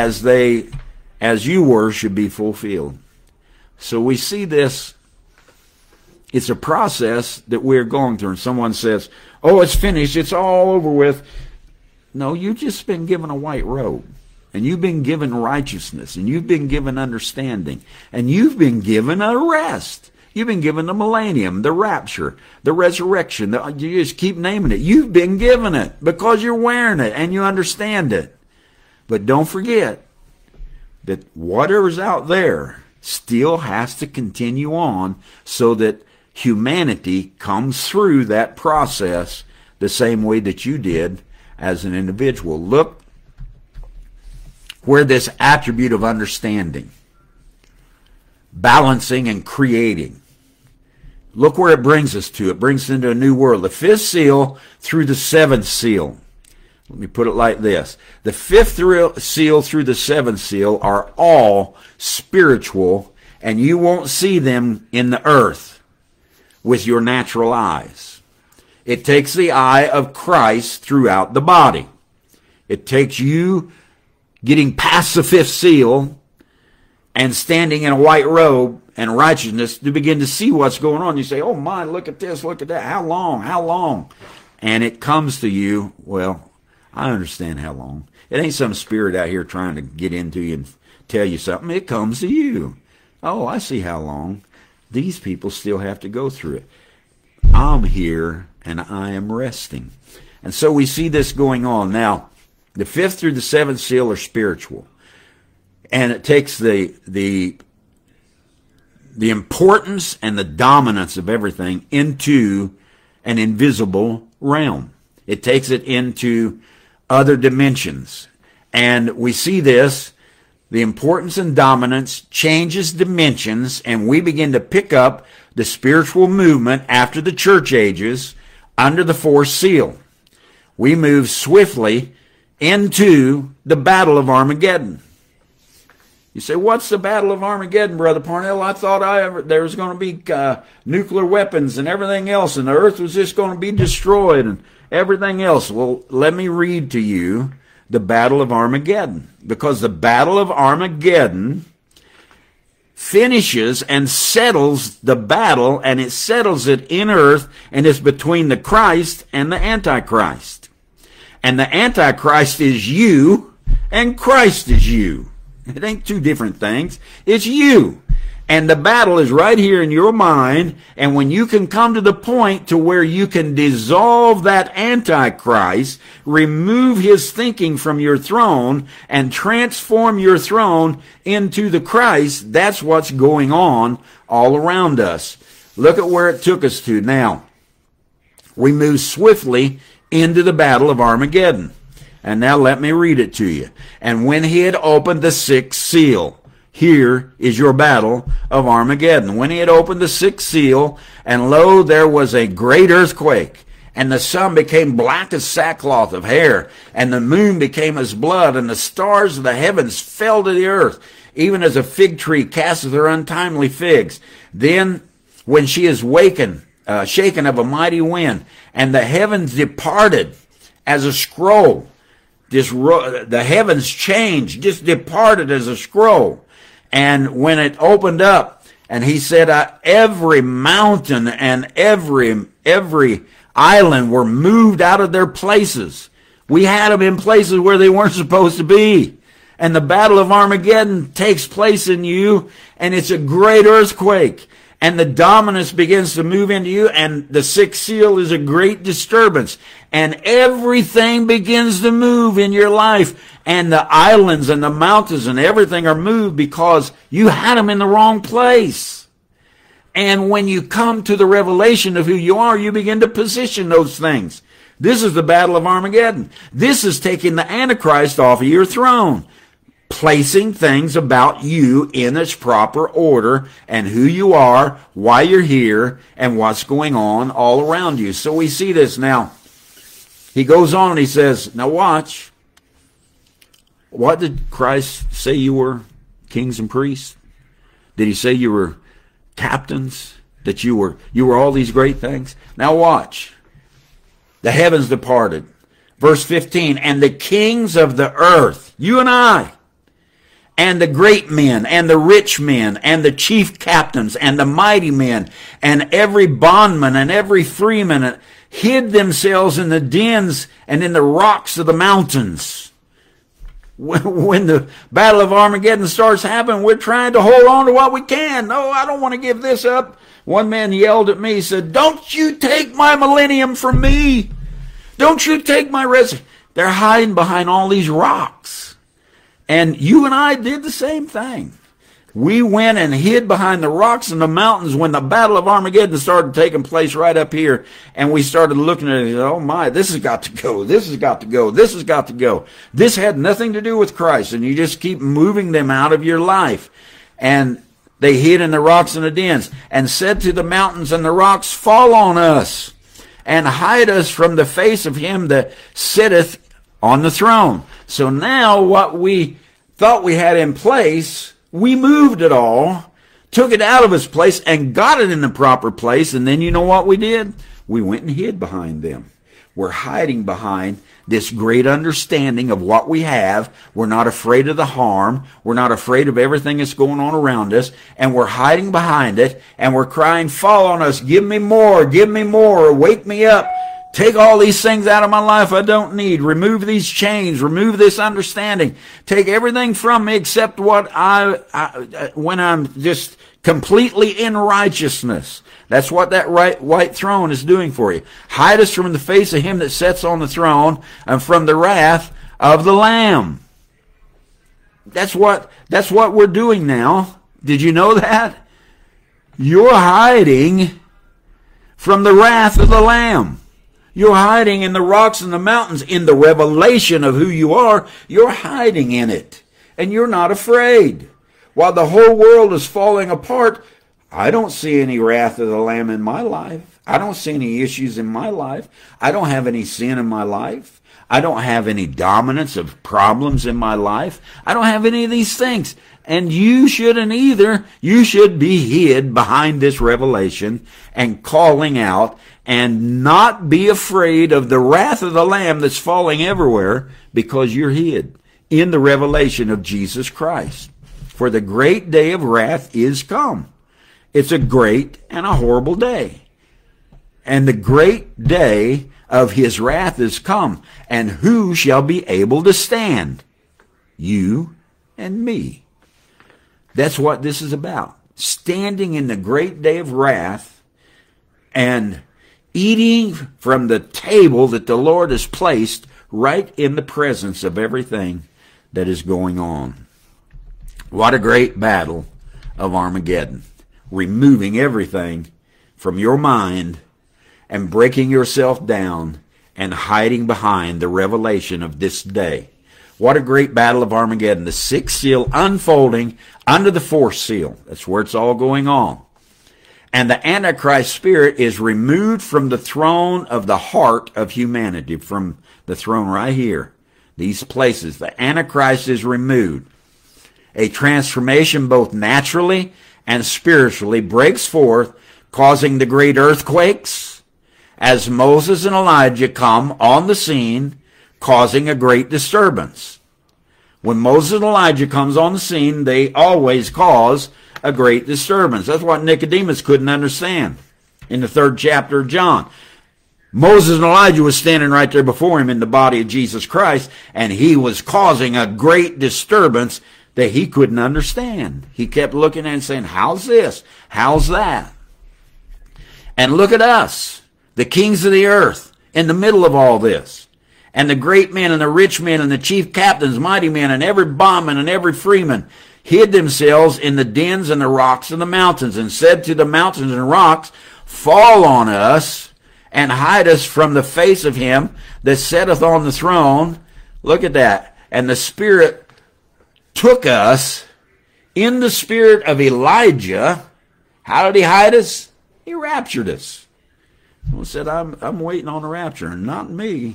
you were should be fulfilled. So we see this. It's a process that we're going through. And someone says, "Oh, it's finished. It's all over with." No, you've just been given a white robe. And you've been given righteousness. And you've been given understanding. And you've been given a rest. You've been given the millennium, the rapture, the resurrection. You just keep naming it. You've been given it because you're wearing it and you understand it. But don't forget that whatever's out there still has to continue on so that humanity comes through that process the same way that you did as an individual. Look where this attribute of understanding, balancing and creating, look where it brings us to. It brings us into a new world. The fifth seal through the seventh seal. Let me put it like this. The fifth seal through the seventh seal are all spiritual, and you won't see them in the earth with your natural eyes. It takes the eye of Christ throughout the body. It takes you getting past the fifth seal and standing in a white robe and righteousness to begin to see what's going on. You say, "Oh my, look at this, look at that. How long? How long?" And it comes to you, well, I understand how long. It ain't some spirit out here trying to get into you and tell you something. It comes to you. Oh, I see how long. These people still have to go through it. I'm here and I am resting. And so we see this going on. Now, the fifth through the seventh seal are spiritual. And it takes the importance and the dominance of everything into an invisible realm. It takes it into other dimensions. And we see this, the importance and dominance changes dimensions, and we begin to pick up the spiritual movement after the church ages under the fourth seal. We move swiftly into the Battle of Armageddon. You say, "What's the Battle of Armageddon, Brother Parnell? I thought there was going to be nuclear weapons and everything else, and the earth was just going to be destroyed and everything else." Well, let me read to you the Battle of Armageddon, because the Battle of Armageddon finishes and settles the battle, and it settles it in earth, and it's between the Christ and the Antichrist. And the Antichrist is you, and Christ is you. It ain't two different things. It's you. And the battle is right here in your mind. And when you can come to the point to where you can dissolve that Antichrist, remove his thinking from your throne, and transform your throne into the Christ, that's what's going on all around us. Look at where it took us to. Now, we move swiftly into the Battle of Armageddon. And now let me read it to you. "And when he had opened the sixth seal," here is your Battle of Armageddon. "When he had opened the sixth seal, and lo, there was a great earthquake, and the sun became black as sackcloth of hair, and the moon became as blood, and the stars of the heavens fell to the earth, even as a fig tree casteth her untimely figs. Then, when she is shaken of a mighty wind, and the heavens departed as a scroll. The heavens changed, just departed as a scroll. And when it opened up, and he said, every mountain and every island were moved out of their places. We had them in places where they weren't supposed to be. And the Battle of Armageddon takes place in you, and it's a great earthquake. And the dominance begins to move into you, and the sixth seal is a great disturbance. And everything begins to move in your life. And the islands and the mountains and everything are moved because you had them in the wrong place. And when you come to the revelation of who you are, you begin to position those things. This is the Battle of Armageddon. This is taking the Antichrist off of your throne, placing things about you in its proper order and who you are, why you're here, and what's going on all around you. So we see this now. He goes on and he says, now watch. What did Christ say you were? Kings and priests? Did he say you were captains? That you were all these great things? Now watch. The heavens departed. Verse 15, and the kings of the earth, you and I, and the great men, and the rich men, and the chief captains, and the mighty men, and every bondman, and every freeman, hid themselves in the dens and in the rocks of the mountains. When the Battle of Armageddon starts happening, we're trying to hold on to what we can. No, I don't want to give this up. One man yelled at me, he said, don't you take my millennium from me. Don't you take my resurrection. They're hiding behind all these rocks. And you and I did the same thing. We went and hid behind the rocks and the mountains when the Battle of Armageddon started taking place right up here. And we started looking at it, oh my, this has got to go, this has got to go, this has got to go. This had nothing to do with Christ. And you just keep moving them out of your life. And they hid in the rocks and the dens, and said to the mountains and the rocks, fall on us, and hide us from the face of him that sitteth on the throne. So now what we thought we had in place, we moved it all, took it out of its place, and got it in the proper place. And then you know what we did? We went and hid behind them. We're hiding behind this great understanding of what we have. We're not afraid of the harm. We're not afraid of everything that's going on around us. And we're hiding behind it. And we're crying, fall on us. Give me more. Give me more. Wake me up. Take all these things out of my life I don't need. Remove these chains. Remove this understanding. Take everything from me except what when I'm just completely in righteousness. That's what that white throne is doing for you. Hide us from the face of him that sits on the throne and from the wrath of the Lamb. That's what we're doing now. Did you know that? You're hiding from the wrath of the Lamb. You're hiding in the rocks and the mountains. In the revelation of who you are, you're hiding in it. And you're not afraid. While the whole world is falling apart, I don't see any wrath of the Lamb in my life. I don't see any issues in my life. I don't have any sin in my life. I don't have any dominance of problems in my life. I don't have any of these things. And you shouldn't either. You should be hid behind this revelation and calling out and not be afraid of the wrath of the Lamb that's falling everywhere, because you're hid in the revelation of Jesus Christ. For the great day of wrath is come. It's a great and a horrible day. And the great day of his wrath is come. And who shall be able to stand? You and me. That's what this is about. Standing in the great day of wrath and eating from the table that the Lord has placed right in the presence of everything that is going on. What a great battle of Armageddon. Removing everything from your mind and breaking yourself down and hiding behind the revelation of this day. What a great battle of Armageddon. The sixth seal unfolding under the fourth seal. That's where it's all going on. And the Antichrist spirit is removed from the throne of the heart of humanity, from the throne right here. These places, the Antichrist is removed. A transformation both naturally and spiritually breaks forth, causing the great earthquakes as Moses and Elijah come on the scene, causing a great disturbance. When Moses and Elijah comes on the scene, they always cause a great disturbance. That's what Nicodemus couldn't understand in the 3rd chapter of John. Moses and Elijah was standing right there before him in the body of Jesus Christ, and he was causing a great disturbance that he couldn't understand. He kept looking at it and saying, how's this? How's that? And look at us, the kings of the earth, in the middle of all this. And the great men and the rich men and the chief captains, mighty men, and every bondman and every freeman hid themselves in the dens and the rocks and the mountains, and said to the mountains and rocks, fall on us and hide us from the face of him that sitteth on the throne. Look at that. And the Spirit took us in the spirit of Elijah. How did he hide us? He raptured us. He said, I'm waiting on the rapture, not me.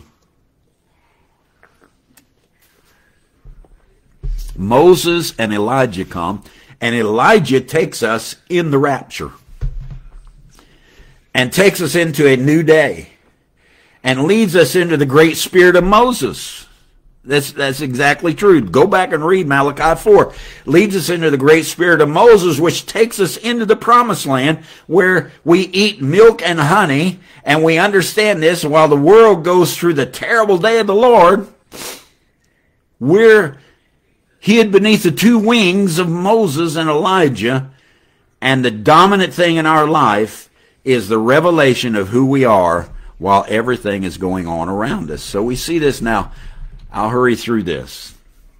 Moses and Elijah come, and Elijah takes us in the rapture and takes us into a new day and leads us into the great spirit of Moses. That's exactly true. Go back and read Malachi 4. Leads us into the great spirit of Moses, which takes us into the promised land where we eat milk and honey, and we understand this. While the world goes through the terrible day of the Lord, we're hid beneath the two wings of Moses and Elijah, and the dominant thing in our life is the revelation of who we are while everything is going on around us. So we see this now. I'll hurry through this.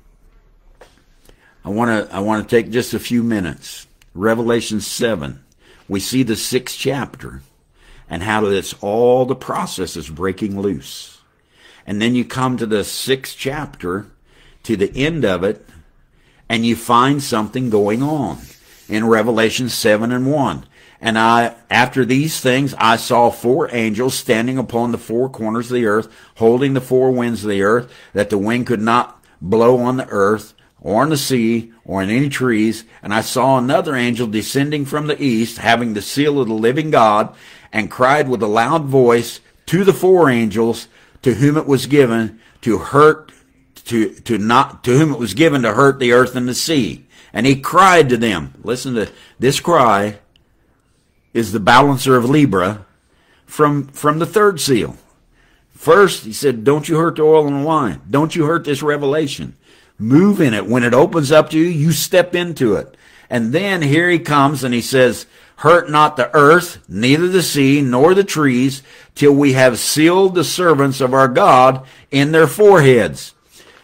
I want to take just a few minutes. Revelation 7. We see the 6th chapter and how this all the process is breaking loose. And then you come to the 6th chapter, to the end of it, and you find something going on in Revelation 7:1. And after these things, I saw 4 angels standing upon the 4 corners of the earth, holding the 4 winds of the earth, that the wind could not blow on the earth, or on the sea, or in any trees. And I saw another angel descending from the east, having the seal of the living God, and cried with a loud voice to the 4 angels, to whom it was given to hurt, to whom it was given to hurt the earth and the sea. And he cried to them. Listen to this cry. Is the balancer of Libra from the 3rd seal. First, he said, don't you hurt the oil and the wine. Don't you hurt this revelation. Move in it. When it opens up to you, you step into it. And then here he comes and he says, hurt not the earth, neither the sea, nor the trees, till we have sealed the servants of our God in their foreheads.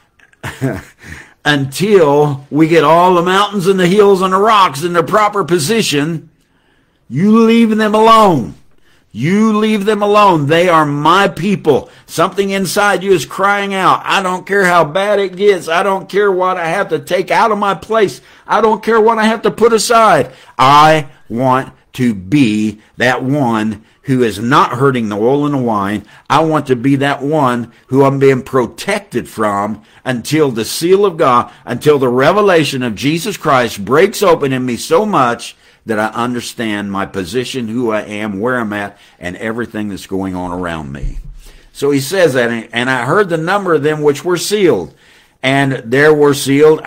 Until we get all the mountains and the hills and the rocks in their proper position, you leave them alone. You leave them alone. They are my people. Something inside you is crying out. I don't care how bad it gets. I don't care what I have to take out of my place. I don't care what I have to put aside. I want to be that one who is not hurting the oil and the wine. I want to be that one who I'm being protected from until the seal of God, until the revelation of Jesus Christ breaks open in me so much that I understand my position, who I am, where I'm at, and everything that's going on around me. So he says that, and I heard the number of them which were sealed, and there were sealed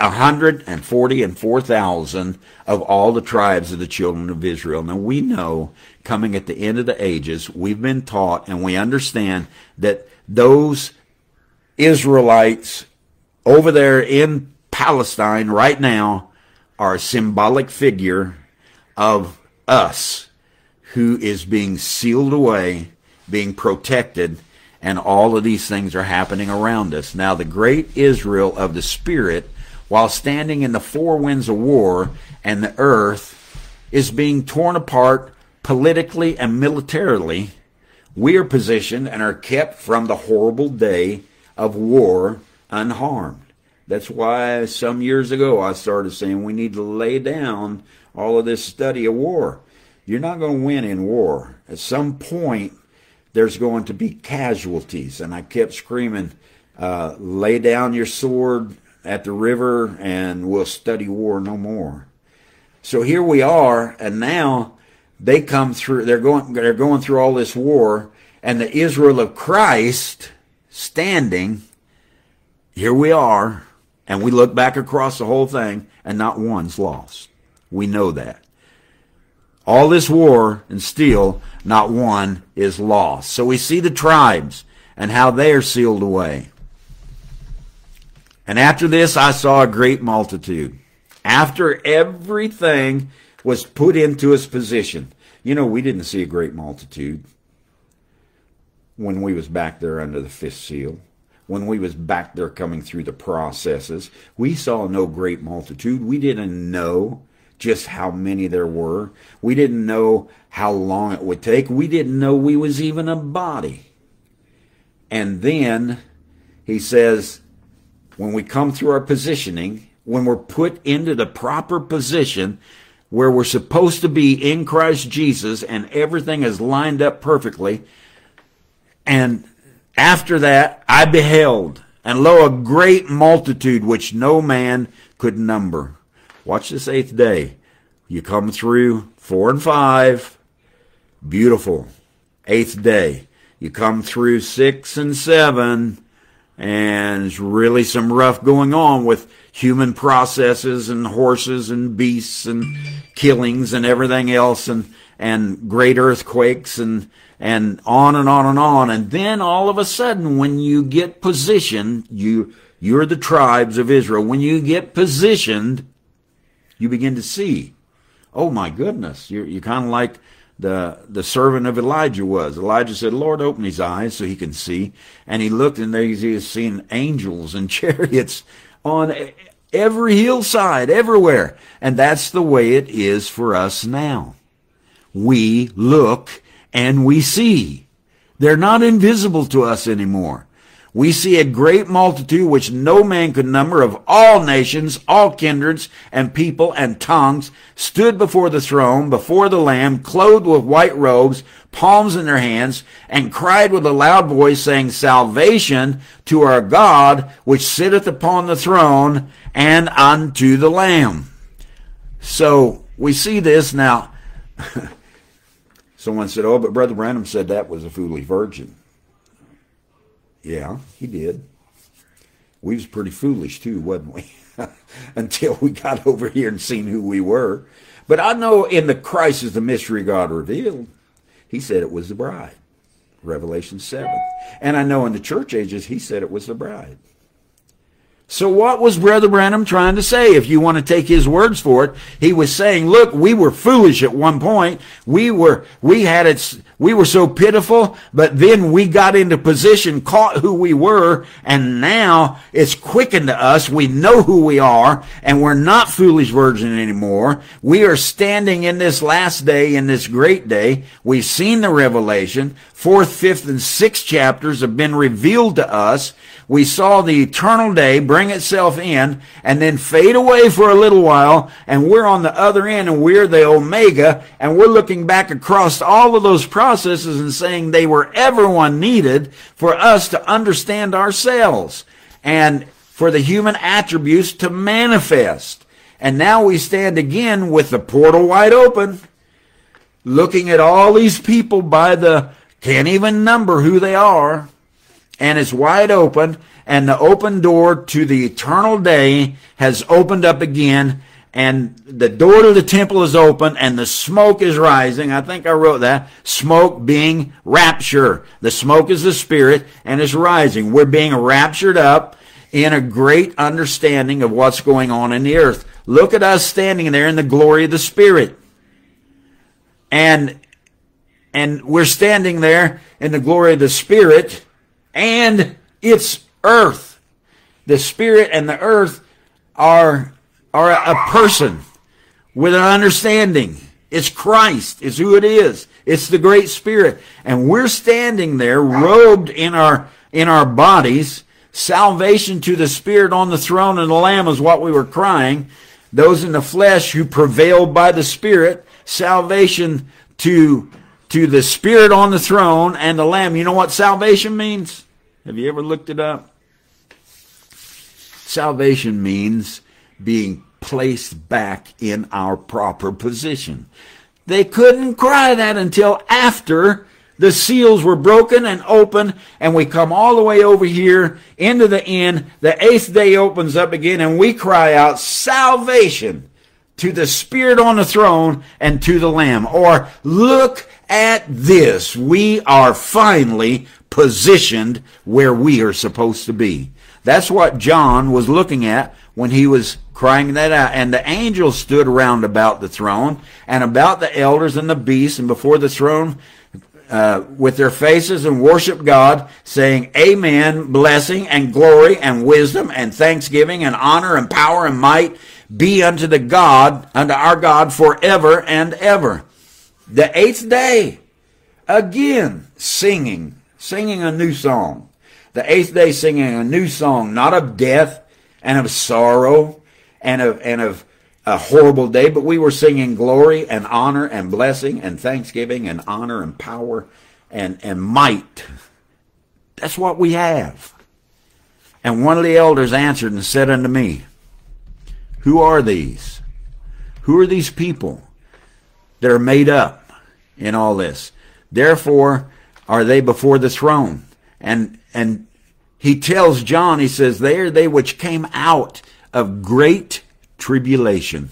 144,000 of all the tribes of the children of Israel. Now we know, coming at the end of the ages, we've been taught and we understand that those Israelites over there in Palestine right now are a symbolic figure of us, who is being sealed away, being protected, and all of these things are happening around us. Now the great Israel of the Spirit, while standing in the 4 winds of war, and the earth is being torn apart politically and militarily, we are positioned and are kept from the horrible day of war unharmed. That's why some years ago I started saying we need to lay down all of this study of war. You're not going to win in war. At some point, there's going to be casualties. And I kept screaming, lay down your sword at the river and we'll study war no more. So here we are, and now they come through, they're going through all this war, and the Israel of Christ standing, here we are, and we look back across the whole thing, and not one's lost. We know that. All this war, and still not one is lost. So we see the tribes and how they are sealed away. And after this I saw a great multitude. After everything was put into its position. You know, we didn't see a great multitude when we was back there under the fifth seal. When we was back there coming through the processes. We saw no great multitude. We didn't know just how many there were. We didn't know how long it would take. We didn't know we was even a body. And then he says, when we come through our positioning, when we're put into the proper position where we're supposed to be in Christ Jesus and everything is lined up perfectly, and after that I beheld, and lo, a great multitude which no man could number. Watch this 8th day. You come through 4 and 5, beautiful. 8th day. You come through 6 and 7, and there's really some rough going on with human processes and horses and beasts and killings and everything else, and great earthquakes and on and on and on. And then all of a sudden, when you get positioned, you're the tribes of Israel. When you get positioned, you begin to see. Oh my goodness, you're kind of like the servant of Elijah was. Elijah said, Lord, open his eyes so he can see. And he looked, and there he was seeing angels and chariots on every hillside, everywhere. And that's the way it is for us now. We look and we see. They're not invisible to us anymore. We see a great multitude which no man could number, of all nations, all kindreds, and people and tongues, stood before the throne, before the Lamb, clothed with white robes, palms in their hands, and cried with a loud voice, saying, Salvation to our God, which sitteth upon the throne, and unto the Lamb. So we see this now. Someone said, oh, but Brother Branham said that was a foolish virgin. Yeah, he did. We was pretty foolish too, wasn't we? Until we got over here and seen who we were. But I know in the Christ is the mystery God revealed, he said it was the bride. Revelation 7. And I know in the church ages, he said it was the bride. So what was Brother Branham trying to say? If you want to take his words for it, he was saying, look, we were foolish at one point. We were so pitiful, but then we got into position, caught who we were, and now it's quickened to us. We know who we are, and we're not foolish virgin anymore. We are standing in this last day, in this great day. We've seen the revelation. 4th, 5th, and 6th chapters have been revealed to us. We saw the eternal day bring itself in and then fade away for a little while, and we're on the other end, and we're the Omega, and we're looking back across all of those processes and saying they were everyone needed for us to understand ourselves and for the human attributes to manifest. And now we stand again with the portal wide open, looking at all these people can't even number who they are. And it's wide open, and the open door to the eternal day has opened up again, and the door to the temple is open, and the smoke is rising. I think I wrote that. Smoke being rapture. The smoke is the Spirit, and it's rising. We're being raptured up in a great understanding of what's going on in the earth. Look at us standing there in the glory of the Spirit. And we're standing there in the glory of the Spirit, and it's earth. The Spirit and the earth are a person with an understanding. It's Christ. It's who it is. It's the great Spirit. And we're standing there robed in our bodies. Salvation to the Spirit on the throne and the Lamb is what we were crying. Those in the flesh who prevailed by the Spirit salvation to the Spirit on the throne and the Lamb. You know what salvation means? Have you ever looked it up? Salvation means being placed back in our proper position. They couldn't cry that until after the seals were broken and open, and we come all the way over here into the end. The 8th day opens up again, and we cry out, salvation to the Spirit on the throne and to the Lamb. Or, look at this. We are finally positioned where we are supposed to be. That's what John was looking at when he was crying that out. And the angels stood around about the throne and about the elders and the beasts and before the throne with their faces and worship God, saying, Amen, blessing and glory and wisdom and thanksgiving and honor and power and might be unto our God forever and ever. The 8th day, again, singing a new song. The 8th day singing a new song, not of death and of sorrow and of a horrible day, but we were singing glory and honor and blessing and thanksgiving and honor and power and might. That's what we have. And one of the elders answered and said unto me, who are these? Who are these people that are made up in all this? Therefore are they before the throne. And he tells John, he says, they are they which came out of great tribulation,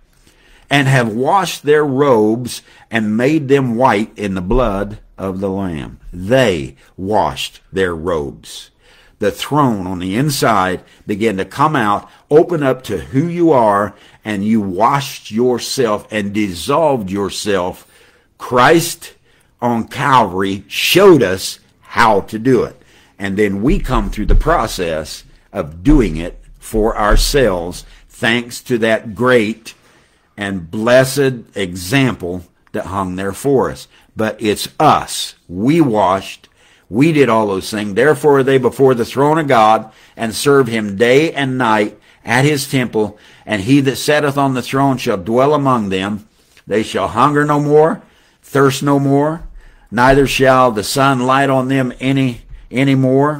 and have washed their robes and made them white in the blood of the Lamb. They washed their robes. The throne on the inside began to come out, open up to who you are, and you washed yourself and dissolved yourself. Christ on Calvary showed us how to do it. And then we come through the process of doing it for ourselves, thanks to that great and blessed example that hung there for us. But it's us. We washed. We did all those things. Therefore are they before the throne of God, and serve him day and night at his temple. And he that sitteth on the throne shall dwell among them. They shall hunger no more, thirst no more, neither shall the sun light on them any more.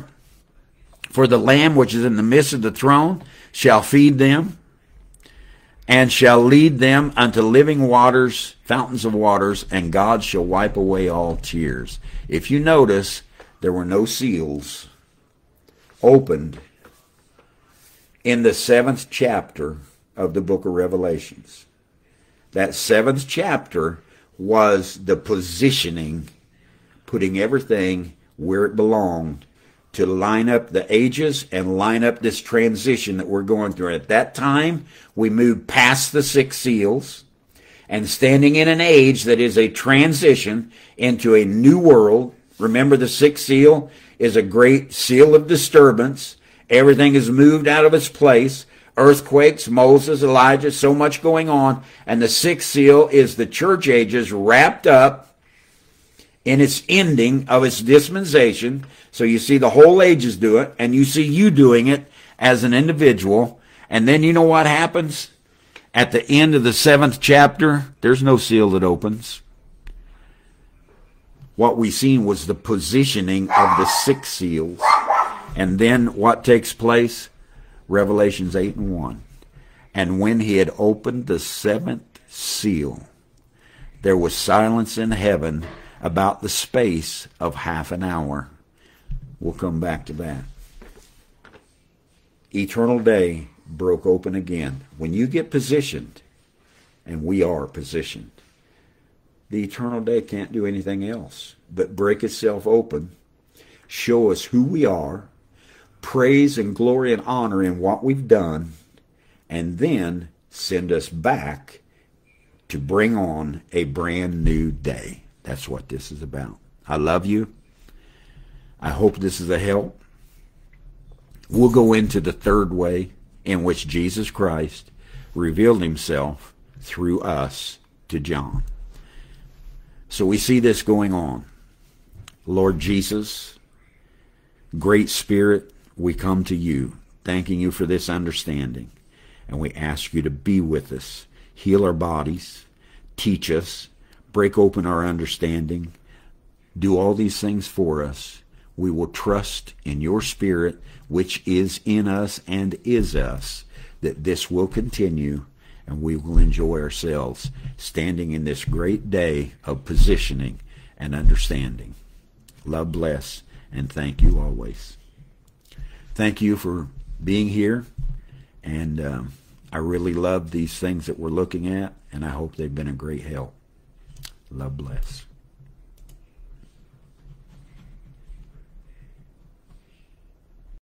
For the Lamb which is in the midst of the throne shall feed them, and shall lead them unto living waters, fountains of waters, and God shall wipe away all tears. If you notice, there were no seals opened in the 7th chapter of the book of Revelations. That 7th chapter was the positioning, putting everything where it belonged, to line up the ages and line up this transition that we're going through. At that time, we moved past the 6 seals and standing in an age that is a transition into a new world. Remember, the 6th seal is a great seal of disturbance. Everything is moved out of its place. Earthquakes, Moses, Elijah, so much going on. And the 6th seal is the church ages wrapped up in its ending of its dispensation. So you see the whole ages do it, and you see you doing it as an individual. And then you know what happens? At the end of the 7th chapter, there's no seal that opens. What we seen was the positioning of the 6 seals. And then what takes place? Revelations 8:1. And when he had opened the 7th seal, there was silence in heaven about the space of half an hour. We'll come back to that. Eternal day broke open again. When you get positioned, and we are positioned, the eternal day can't do anything else but break itself open, show us who we are, praise and glory and honor in what we've done, and then send us back to bring on a brand new day. That's what this is about. I love you. I hope this is a help. We'll go into the 3rd way in which Jesus Christ revealed himself through us to John. So we see this going on. Lord Jesus, Great Spirit, we come to you, thanking you for this understanding. And we ask you to be with us, heal our bodies, teach us, break open our understanding, do all these things for us. We will trust in your Spirit, which is in us and is us, that this will continue, and we will enjoy ourselves standing in this great day of positioning and understanding. Love, bless, and thank you always. Thank you for being here, and I really love these things that we're looking at, and I hope they've been a great help. Love, bless.